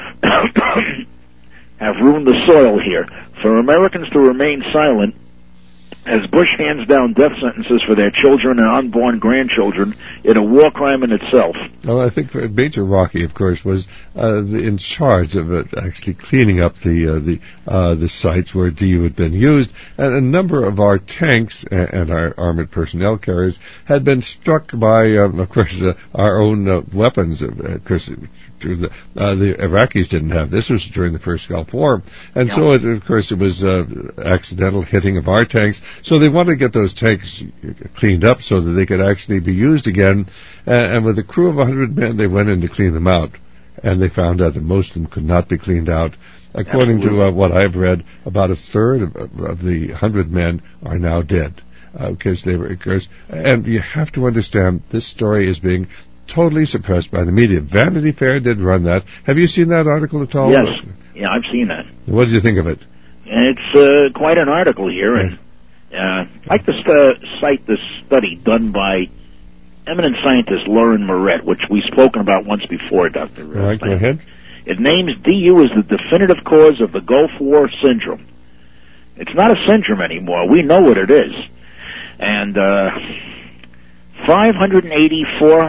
ruined the soil here. For Americans to remain silent as Bush hands down death sentences for their children and unborn grandchildren in a war crime in itself. Well, I think Major Rocky, of course, was in charge of actually cleaning up the sites where DU had been used, and a number of our tanks and our armored personnel carriers had been struck by, of course, our own weapons. Of course, the Iraqis didn't have this. Was during the first Gulf War, and so of course it was accidental hitting of our tanks. So they wanted to get those tanks cleaned up so that they could actually be used again. And with a crew of 100 men, they went in to clean them out, and they found out that most of them could not be cleaned out. According to what I've read, about a third of the 100 men are now dead because they were, and you have to understand this story is being totally suppressed by the media. Vanity Fair did run that. Have you seen that article at all? Yes. Yeah, I've seen that. What did you think of it? It's quite an article here, and I'd like to cite this study done by eminent scientist Lauren Moret, which we've spoken about once before, Dr. All right, go ahead. It names DU as the definitive cause of the Gulf War syndrome. It's not a syndrome anymore. We know what it is. And 584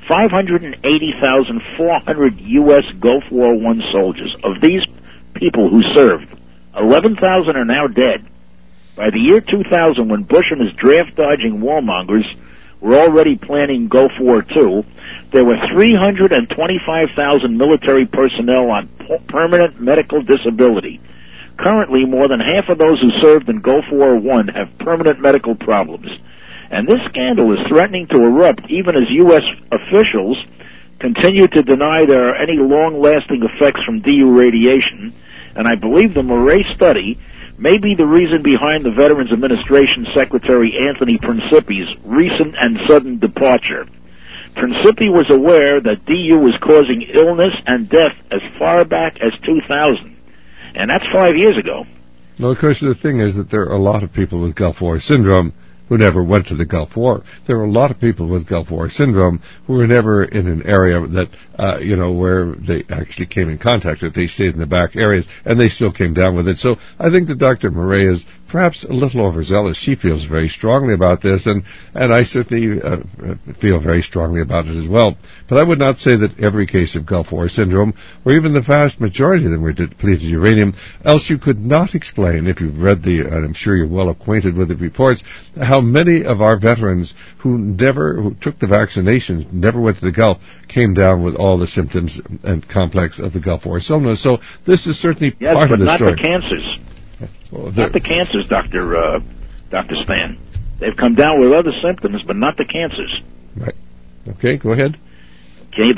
580,400 U.S. Gulf War I soldiers. Of these people who served, 11,000 are now dead. By the year 2000, when Bush and his draft-dodging warmongers were already planning Gulf War II, there were 325,000 military personnel on permanent medical disability. Currently, more than half of those who served in Gulf War I have permanent medical problems. And this scandal is threatening to erupt even as U.S. officials continue to deny there are any long-lasting effects from DU radiation. And I believe the Murray study may be the reason behind the Veterans Administration Secretary Anthony Principi's recent and sudden departure. Principi was aware that DU was causing illness and death as far back as 2000. And that's 5 years ago. Well, of course, the thing is that there are a lot of people with Gulf War syndrome who never went to the Gulf War. There were a lot of people with Gulf War syndrome who were never in an area that, where they actually came in contact with. They stayed in the back areas, and they still came down with it. So I think that Dr. Murray is perhaps a little overzealous. She feels very strongly about this, and I certainly feel very strongly about it as well. But I would not say that every case of Gulf War syndrome, or even the vast majority of them, were depleted uranium. Else you could not explain, if you've read and I'm sure you're well acquainted with the reports, how many of our veterans who took the vaccinations, never went to the Gulf, came down with all the symptoms and complex of the Gulf War illness. So this is certainly part of the story. Yes, but not the cancers. Not the cancers, Dr. Stan. They've come down with other symptoms, but not the cancers. Right. Okay, go ahead. Okay,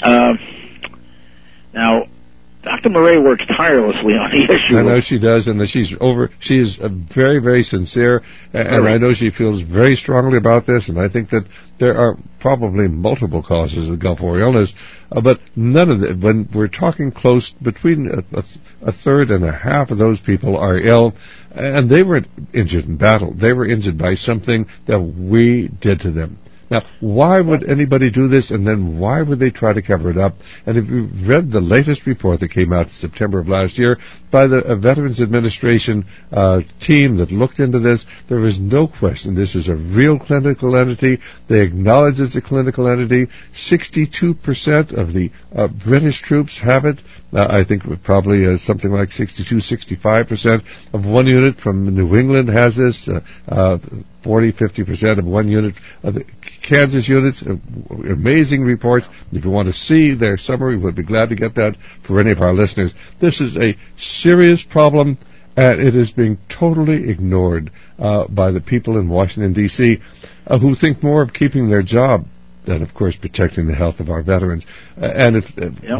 now, Dr. Murray works tirelessly on the issue. I know she does, and she is very, very sincere, and I know she feels very strongly about this, and I think that there are probably multiple causes of Gulf War illness, but none of it, when we're talking close, between a third and a half of those people are ill, and they weren't injured in battle. They were injured by something that we did to them. Now, why would anybody do this, and then why would they try to cover it up? And if you've read the latest report that came out in September of last year by the Veterans Administration team that looked into this, there is no question this is a real clinical entity. They acknowledge it's a clinical entity. 62% of the British troops have it. I think probably something like 65% of one unit from New England has this. 40-50% of one unit of the Kansas units. Amazing reports. If you want to see their summary, we'll be glad to get that for any of our listeners. This is a serious problem, and it is being totally ignored by the people in Washington, D.C., who think more of keeping their job than, of course, protecting the health of our veterans. And if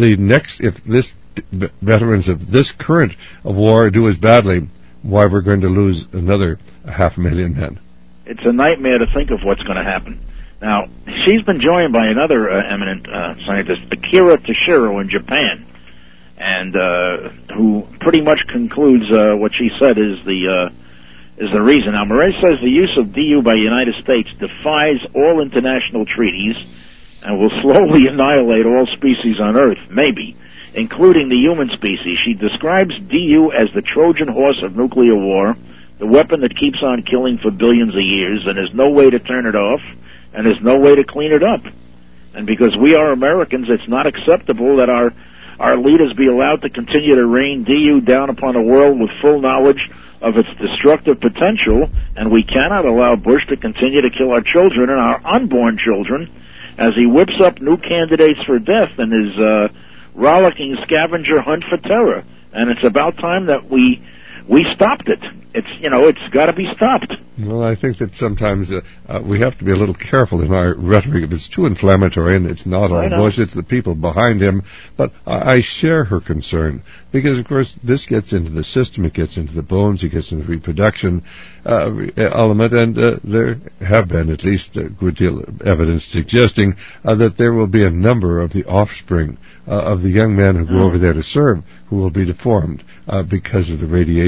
this veterans of this current war do as badly, why we're going to lose another 500,000 men. It's a nightmare to think of what's going to happen. Now, she's been joined by another eminent scientist, Akira Toshiro in Japan, and who pretty much concludes what she said is the reason. Now, Murray says the use of DU by the United States defies all international treaties and will slowly annihilate all species on Earth, maybe, including the human species. She describes DU as the Trojan horse of nuclear war, the weapon that keeps on killing for billions of years, and there's no way to turn it off, and there's no way to clean it up. And because we are Americans, it's not acceptable that our leaders be allowed to continue to rain DU down upon the world with full knowledge of its destructive potential, and we cannot allow Bush to continue to kill our children and our unborn children as he whips up new candidates for death in his rollicking scavenger hunt for terror. And it's about time that we stopped it. It's got to be stopped. Well, I think that sometimes we have to be a little careful in our rhetoric. If it's too inflammatory, and it's not all Bush, it's the people behind him. But I share her concern because, of course, this gets into the system, it gets into the bones, it gets into the reproduction element, and there have been at least a good deal of evidence suggesting that there will be a number of the offspring of the young men who go over there to serve who will be deformed because of the radiation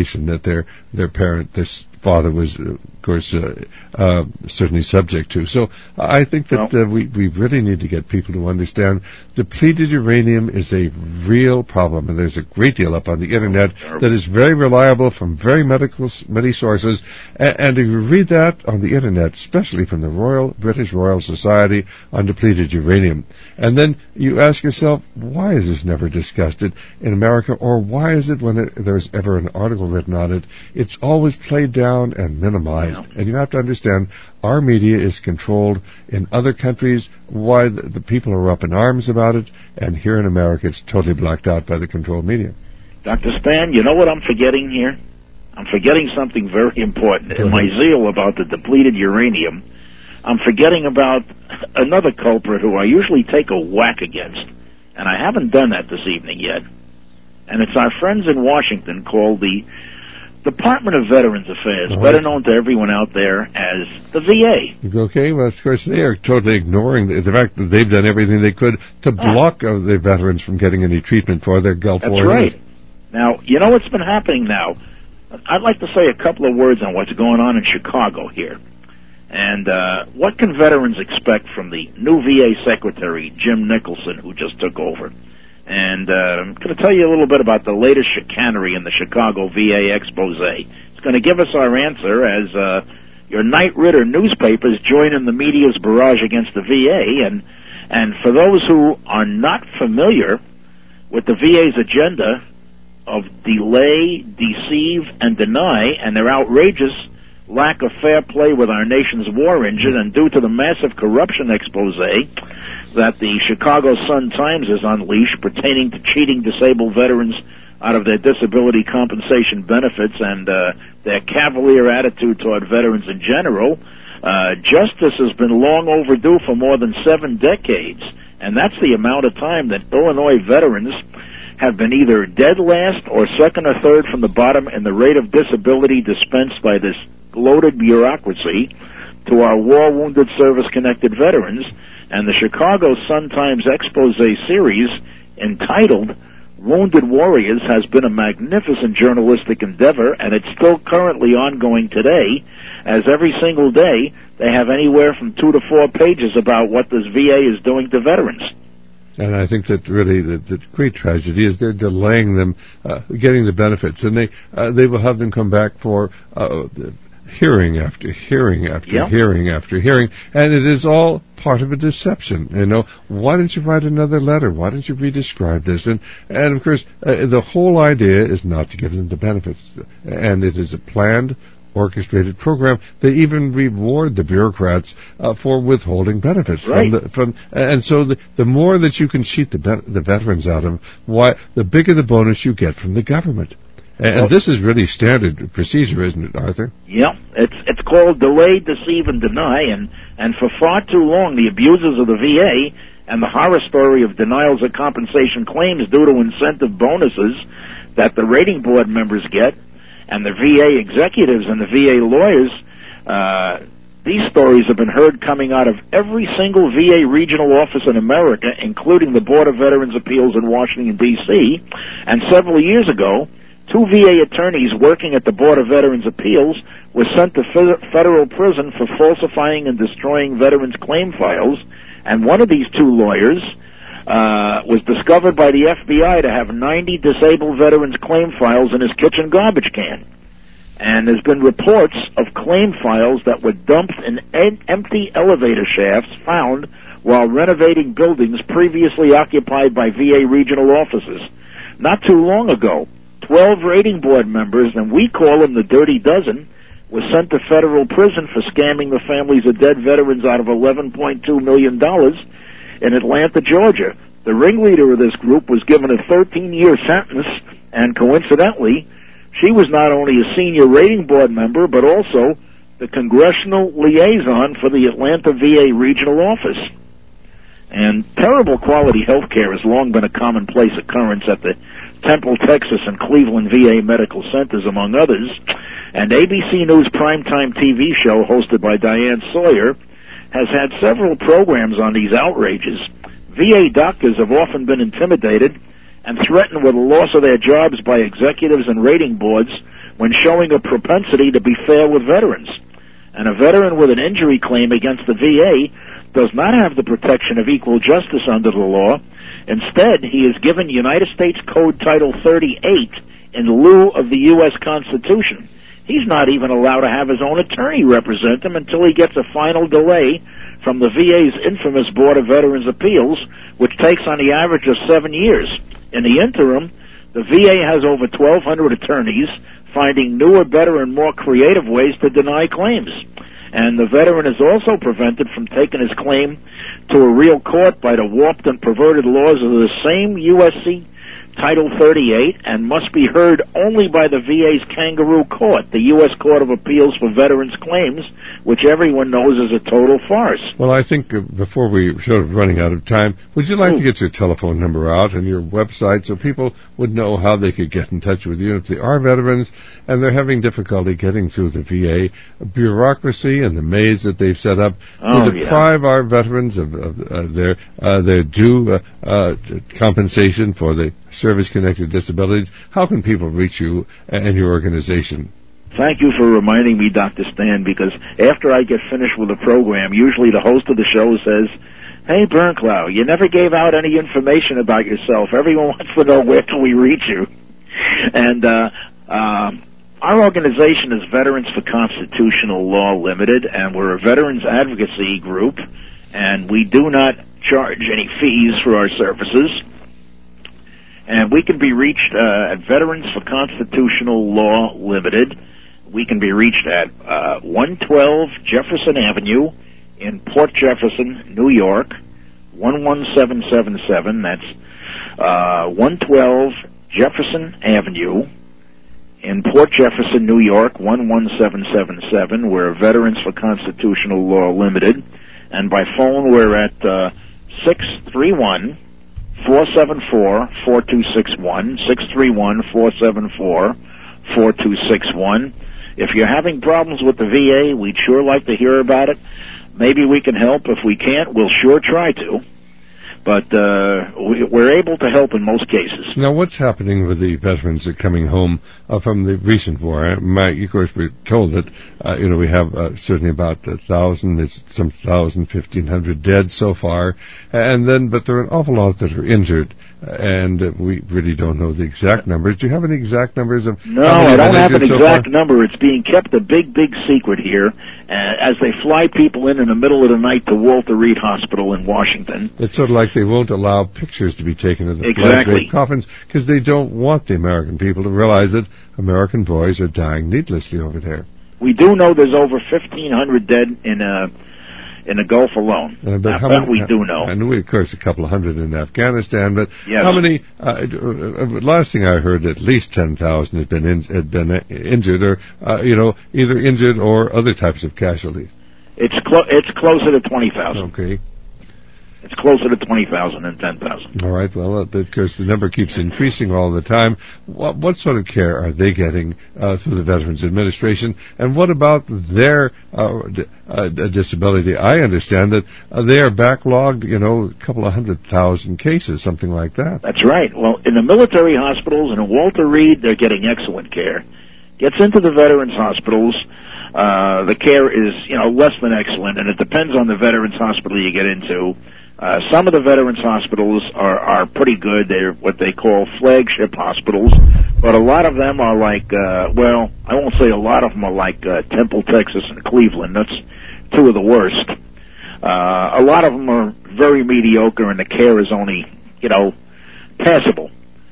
humiliation that their parent, this father, was, of course, certainly subject to. So I think that we really need to get people to understand depleted uranium is a real problem, and there's a great deal up on the internet that is very reliable from very many sources. And if you read that on the internet, especially from the British Royal Society on depleted uranium, and then you ask yourself, why is this never discussed in America, or why is it when there's ever an article written on it, it's always played down and minimized? Yeah. And you have to understand, our media is controlled in other countries, why the people are up in arms about it, and here in America it's totally blacked out by the controlled media. Dr. Stan, you know what I'm forgetting here? I'm forgetting something very important. In my zeal about the depleted uranium, I'm forgetting about another culprit who I usually take a whack against, and I haven't done that this evening yet. And it's our friends in Washington called the Department of Veterans Affairs, better known to everyone out there as the VA. Okay, well, of course, they are totally ignoring the fact that they've done everything they could to block the veterans from getting any treatment for their Gulf War. That's right. Now, you know what's been happening now? I'd like to say a couple of words on what's going on in Chicago here. And what can veterans expect from the new VA Secretary, Jim Nicholson, who just took over? And I'm going to tell you a little bit about the latest chicanery in the Chicago VA expose. It's going to give us our answer as your Knight Ridder newspapers join in the media's barrage against the VA. And for those who are not familiar with the VA's agenda of delay, deceive, and deny, and their outrageous lack of fair play with our nation's war engine, and due to the massive corruption expose that the Chicago Sun-Times has unleashed pertaining to cheating disabled veterans out of their disability compensation benefits and their cavalier attitude toward veterans in general, justice has been long overdue for more than 7 decades, and that's the amount of time that Illinois veterans have been either dead last or second or third from the bottom in the rate of disability dispensed by this bloated bureaucracy to our war-wounded service-connected veterans. And the Chicago Sun-Times expose series entitled Wounded Warriors has been a magnificent journalistic endeavor, and it's still currently ongoing today, as every single day they have anywhere from 2 to 4 pages about what this VA is doing to veterans. And I think that really the great tragedy is they're delaying them getting the benefits, and they will have them come back for hearing after hearing after hearing after hearing, and it is all part of a deception. You know, why don't you write another letter? Why don't you re-describe this? And of course, the whole idea is not to give them the benefits, and it is a planned, orchestrated program. They even reward the bureaucrats for withholding benefits and so the more that you can cheat the veterans out of them, the bigger the bonus you get from the government. And this is really standard procedure, isn't it, Arthur? Yeah, it's called delay, deceive, and deny, and for far too long, the abusers of the VA and the horror story of denials of compensation claims due to incentive bonuses that the rating board members get, and the VA executives and the VA lawyers, these stories have been heard coming out of every single VA regional office in America, including the Board of Veterans Appeals in Washington, D.C., and several years ago, 2 VA attorneys working at the Board of Veterans Appeals were sent to federal prison for falsifying and destroying veterans' claim files, and one of these 2 lawyers was discovered by the FBI to have 90 disabled veterans' claim files in his kitchen garbage can. And there's been reports of claim files that were dumped in empty elevator shafts found while renovating buildings previously occupied by VA regional offices. Not too long ago, 12 rating board members, and we call them the Dirty Dozen, were sent to federal prison for scamming the families of dead veterans out of $11.2 million in Atlanta, Georgia. The ringleader of this group was given a 13-year sentence, and coincidentally, she was not only a senior rating board member, but also the congressional liaison for the Atlanta VA regional office. And terrible quality health care has long been a commonplace occurrence at the Temple, Texas, and Cleveland VA medical centers, among others. And ABC News primetime TV show hosted by Diane Sawyer has had several programs on these outrages. VA doctors have often been intimidated and threatened with the loss of their jobs by executives and rating boards when showing a propensity to be fair with veterans. And a veteran with an injury claim against the VA does not have the protection of equal justice under the law. Instead, he is given United States Code Title 38 in lieu of the U.S. Constitution. He's not even allowed to have his own attorney represent him until he gets a final delay from the VA's infamous Board of Veterans' Appeals, which takes on the average of 7 years. In the interim, the VA has over 1,200 attorneys finding newer, better, and more creative ways to deny claims. And the veteran is also prevented from taking his claim to a real court by the warped and perverted laws of the same USC Title 38, and must be heard only by the VA's kangaroo court, the U.S. Court of Appeals for Veterans Claims, which everyone knows is a total farce. Well, I think before we sort of running out of time, would you like to get your telephone number out and your website so people would know how they could get in touch with you if they are veterans and they're having difficulty getting through the VA bureaucracy and the maze that they've set up to deprive our veterans of their due compensation for the service-connected disabilities? How can people reach you and your organization? Thank you for reminding me, Dr. Stan, because after I get finished with the program, usually the host of the show says, "Hey, Bernklau, you never gave out any information about yourself. Everyone wants to know where can we reach you." And our organization is Veterans for Constitutional Law Limited, and we're a veterans advocacy group, and we do not charge any fees for our services. And we can be reached at Veterans for Constitutional Law Limited. We can be reached at 112 Jefferson Avenue in Port Jefferson, New York, 11777. That's 112 Jefferson Avenue in Port Jefferson, New York, 11777. We're Veterans for Constitutional Law Limited. And by phone, we're at 631 474-4261, 631-474-4261. If you're having problems with the VA, we'd sure like to hear about it. Maybe we can help. If we can't, we'll sure try to. But we're able to help in most cases. Now, what's happening with the veterans that are coming home from the recent war? Of course, we're told that we have certainly about 1,000, it's some 1,500 dead so far, but there are an awful lot that are injured, and we really don't know the exact numbers. Do you have any exact numbers of? No, I don't have an exact number. It's being kept a big, big secret here, as they fly people in the middle of the night to Walter Reed Hospital in Washington. It's sort of like they won't allow pictures to be taken of the flag-draped coffins because they don't want the American people to realize that American boys are dying needlessly over there. We do know there's over 1,500 dead in the Gulf alone. We do know. And we, of course, a couple of hundred in Afghanistan. But yes. How many? Last thing I heard, at least 10,000 had been injured, or either injured or other types of casualties. It's closer to 20,000. Okay. It's closer to 20,000 than 10,000. All right. Well, of course, the number keeps increasing all the time. What sort of care are they getting through the Veterans Administration? And what about their disability? I understand that they are backlogged, a couple of 100,000 cases, something like that. That's right. Well, in the military hospitals and in Walter Reed, they're getting excellent care. Gets into the veterans hospitals. The care is, less than excellent, and it depends on the veterans hospital you get into. Some of the veterans hospitals are pretty good. They're what they call flagship hospitals, but a lot of them are like, I won't say a lot of them are like Temple, Texas, and Cleveland. That's two of the worst. A lot of them are very mediocre, and the care is only, passable.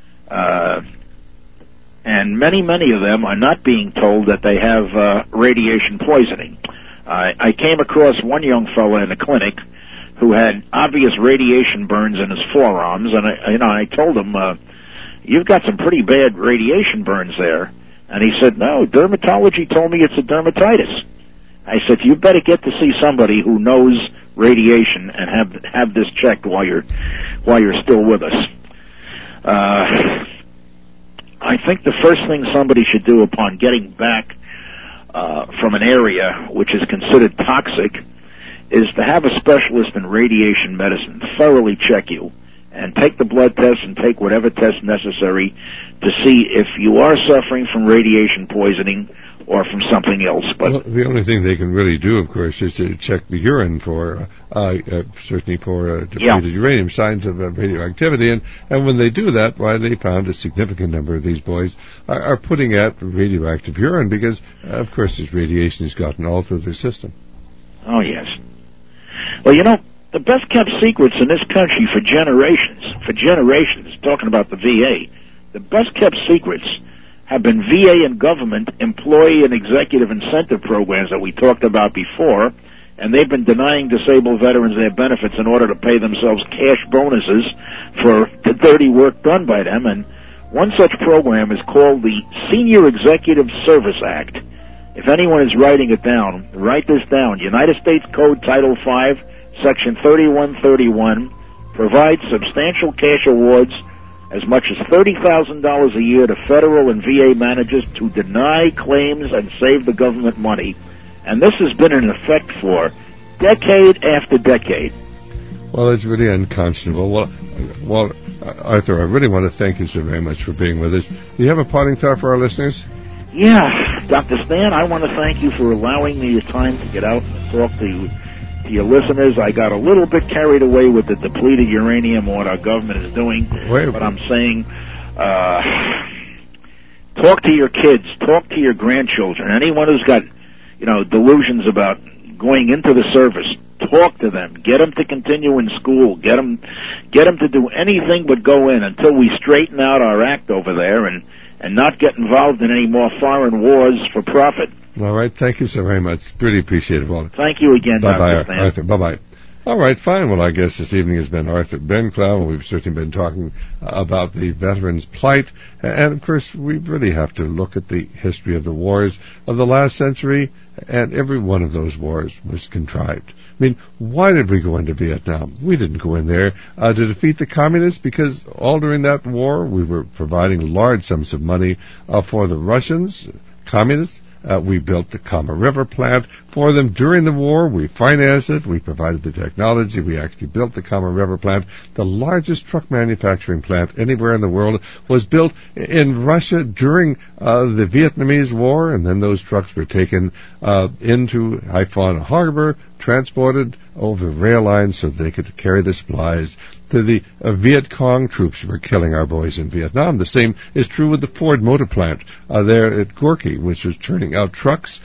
And many of them are not being told that they have radiation poisoning. I came across one young fellow in the clinic who had obvious radiation burns in his forearms, and I told him, "You've got some pretty bad radiation burns there." And he said, "No, dermatology told me it's a dermatitis." I said, "You better get to see somebody who knows radiation and have this checked while you're still with us." I think the first thing somebody should do upon getting back from an area which is considered toxic is to have a specialist in radiation medicine thoroughly check you and take the blood test and take whatever test necessary to see if you are suffering from radiation poisoning or from something else. But well, the only thing they can really do, of course, is to check the urine for, certainly for depleted uranium, signs of radioactivity. And when they do that, why, they found a significant number of these boys are putting out radioactive urine because, of course, this radiation has gotten all through their system. Oh, yes. Well, you know, the best-kept secrets in this country for generations, talking about the VA, the best-kept secrets have been VA and government employee and executive incentive programs that we talked about before, and they've been denying disabled veterans their benefits in order to pay themselves cash bonuses for the dirty work done by them. And one such program is called the Senior Executive Service Act. If anyone is writing it down, write this down. United States Code Title 5, Section 3131, provides substantial cash awards as much as $30,000 a year to federal and VA managers to deny claims and save the government money. And this has been in effect for decade after decade. Well, it's really unconscionable. Well, Arthur, I really want to thank you so very much for being with us. Do you have a parting thought for our listeners? Yeah, Dr. Stan, I want to thank you for allowing me the time to get out and talk to your listeners. I got a little bit carried away with the depleted uranium, what our government is doing. But I'm saying, talk to your kids, talk to your grandchildren, anyone who's got, delusions about going into the service. Talk to them. Get them to continue in school. Get them to do anything but go in until we straighten out our act over there and not get involved in any more foreign wars for profit. All right. Thank you so very much. Really appreciate it, Walter. Thank you again, Dr. Stan. Arthur. Bye-bye. All right, fine. Well, I guess this evening has been Arthur Benclow, and we've certainly been talking about the veterans' plight. And, of course, we really have to look at the history of the wars of the last century, and every one of those wars was contrived. I mean, why did we go into Vietnam? We didn't go in there to defeat the communists because all during that war we were providing large sums of money for the Russians, communists. We built the Kama River plant for them during the war. We financed it. We provided the technology. We actually built the Kama River plant. The largest truck manufacturing plant anywhere in the world was built in Russia during the Vietnamese War, and then those trucks were taken into Haiphong Harbor, transported over rail lines so they could carry the supplies to the Viet Cong troops who were killing our boys in Vietnam. The same is true with the Ford Motor Plant there at Gorky, which was turning out trucks,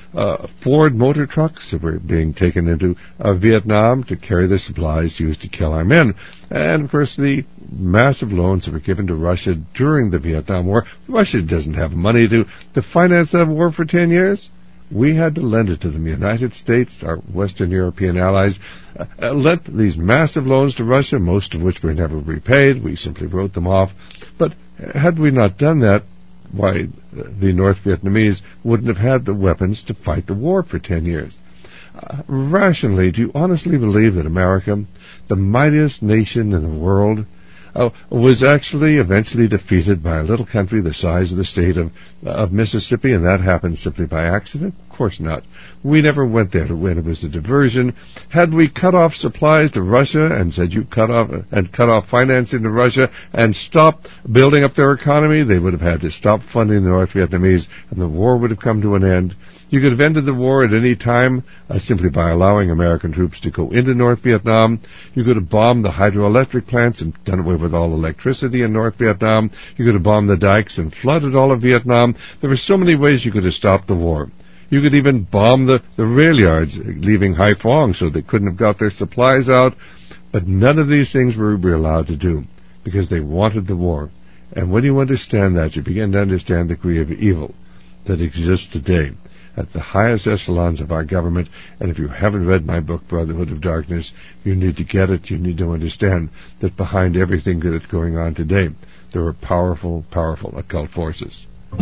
Ford motor trucks that were being taken into Vietnam to carry the supplies used to kill our men. And, of course, the massive loans that were given to Russia during the Vietnam War. Russia doesn't have money to finance that war for 10 years. We had to lend it to them. The United States, our Western European allies, lent these massive loans to Russia, most of which were never repaid. We simply wrote them off. But had we not done that, why, the North Vietnamese wouldn't have had the weapons to fight the war for 10 years. Rationally, do you honestly believe that America, the mightiest nation in the world, was actually eventually defeated by a little country the size of the state of Mississippi, and that happened simply by accident? Of course not. We never went there to win. It was a diversion. Had we cut off supplies to Russia and said you cut off financing to Russia and stopped building up their economy, they would have had to stop funding the North Vietnamese, and the war would have come to an end. You could have ended the war at any time simply by allowing American troops to go into North Vietnam. You could have bombed the hydroelectric plants and done away with all electricity in North Vietnam. You could have bombed the dikes and flooded all of Vietnam. There were so many ways you could have stopped the war. You could even bomb the rail yards leaving Haiphong so they couldn't have got their supplies out. But none of these things were allowed to do because they wanted the war. And when you understand that, you begin to understand the degree of evil that exists today at the highest echelons of our government. And if you haven't read my book, Brotherhood of Darkness, you need to get it. You need to understand that behind everything that's going on today, there are powerful, powerful occult forces.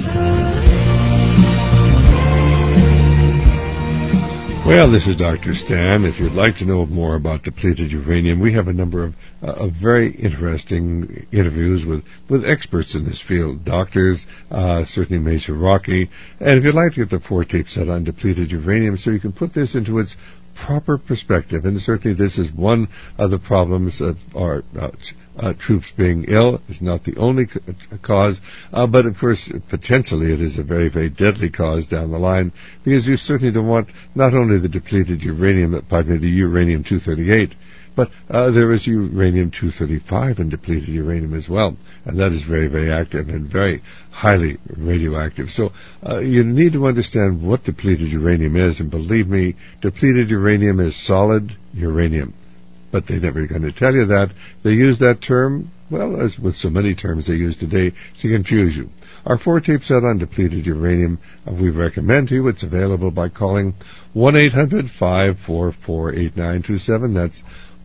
Well, this is Dr. Stan. If you'd like to know more about depleted uranium, we have a number of very interesting interviews with experts in this field, doctors, certainly Major Rocky. And if you'd like to get the 4-tape set on depleted uranium so you can put this into its proper perspective, and certainly this is one of the problems of our troops being ill is not the only cause, but of course, potentially it is a very, very deadly cause down the line, because you certainly don't want not only the depleted the uranium-238, but there is uranium-235 and depleted uranium as well, and that is very, very active and very highly radioactive. So you need to understand what depleted uranium is, and believe me, depleted uranium is solid uranium. But they're never going to tell you that. They use that term, well, as with so many terms they use today, to confuse you. Our 4-tape set on depleted uranium, we recommend to you. It's available by calling 1-800-544-8927. That's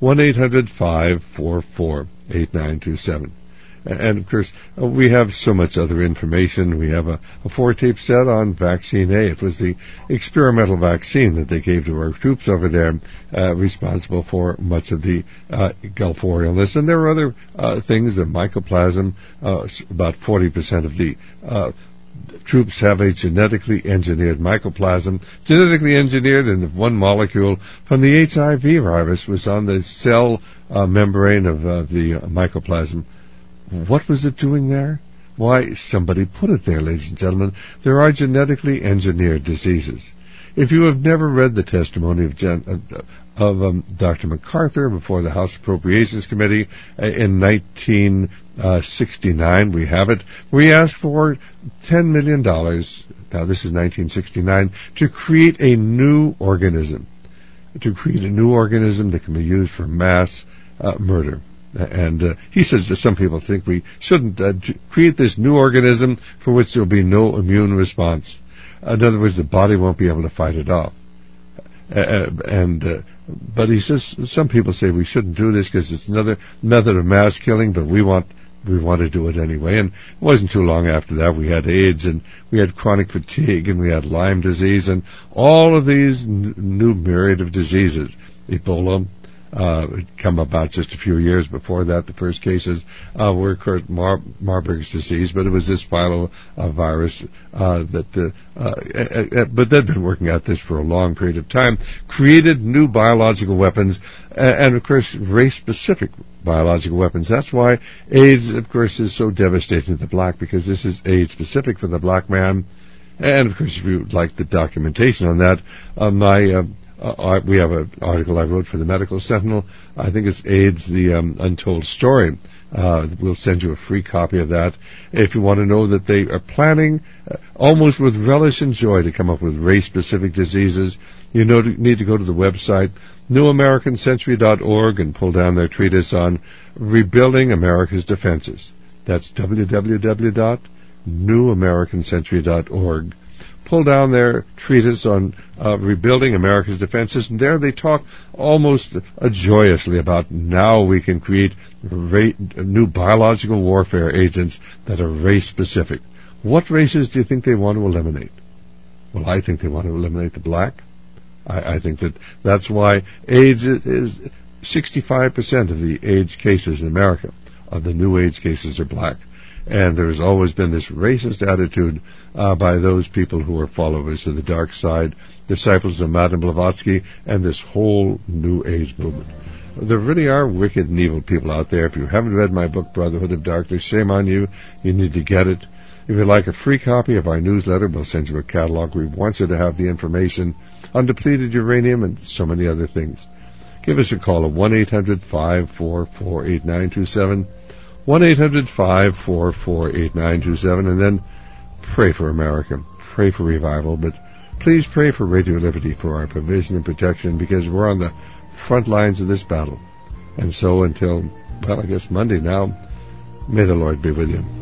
1-800-544-8927. And, of course, we have so much other information. We have a 4-tape set on Vaccine A. It was the experimental vaccine that they gave to our troops over there, responsible for much of the Gulf War illness. And there are other things, the mycoplasma, about 40% of the troops have a genetically engineered mycoplasm, genetically engineered, and one molecule from the HIV virus was on the cell membrane of the mycoplasm. What was it doing there? Why, somebody put it there, ladies and gentlemen. There are genetically engineered diseases. If you have never read the testimony of Dr. MacArthur before the House Appropriations Committee in 1969, we have it, where he asked for $10 million, now this is 1969, to create a new organism that can be used for mass murder. And he says that some people think we shouldn't create this new organism for which there will be no immune response. In other words, the body won't be able to fight it off. But he says some people say we shouldn't do this because it's another method of mass killing, but we want to do it anyway. And it wasn't too long after that we had AIDS, and we had chronic fatigue, and we had Lyme disease, and all of these new myriad of diseases. Ebola come about just a few years before that. The first cases were Marburg's disease, but it was this virus but they've been working at this for a long period of time, created new biological weapons, and of course race-specific biological weapons. That's why AIDS, of course, is so devastating to the black, because this is AIDS-specific for the black man. And of course, if you would like the documentation on that, we have an article I wrote for the Medical Sentinel. I think it's AIDS, the Untold Story. We'll send you a free copy of that. If you want to know that they are planning, almost with relish and joy, to come up with race-specific diseases, you need to go to the website, newamericancentury.org, and pull down their treatise on rebuilding America's defenses. That's www.newamericancentury.org. Pull down their treatise on rebuilding America's defenses, and there they talk almost joyously about now we can create new biological warfare agents that are race-specific. What races do you think they want to eliminate? Well, I think they want to eliminate the black. I think that's why AIDS is 65% of the AIDS cases in America, of the new AIDS cases, are black. And there's always been this racist attitude by those people who are followers of the dark side, disciples of Madame Blavatsky, and this whole New Age movement. There really are wicked and evil people out there. If you haven't read my book, Brotherhood of Darkness, shame on you. You need to get it. If you'd like a free copy of our newsletter, we'll send you a catalog. We want you to have the information on depleted uranium and so many other things. Give us a call at 1-800-544-8927. 1-800-544-8927, and then pray for America, pray for revival, but please pray for Radio Liberty for our provision and protection, because we're on the front lines of this battle. And so until, well, I guess Monday now, may the Lord be with you.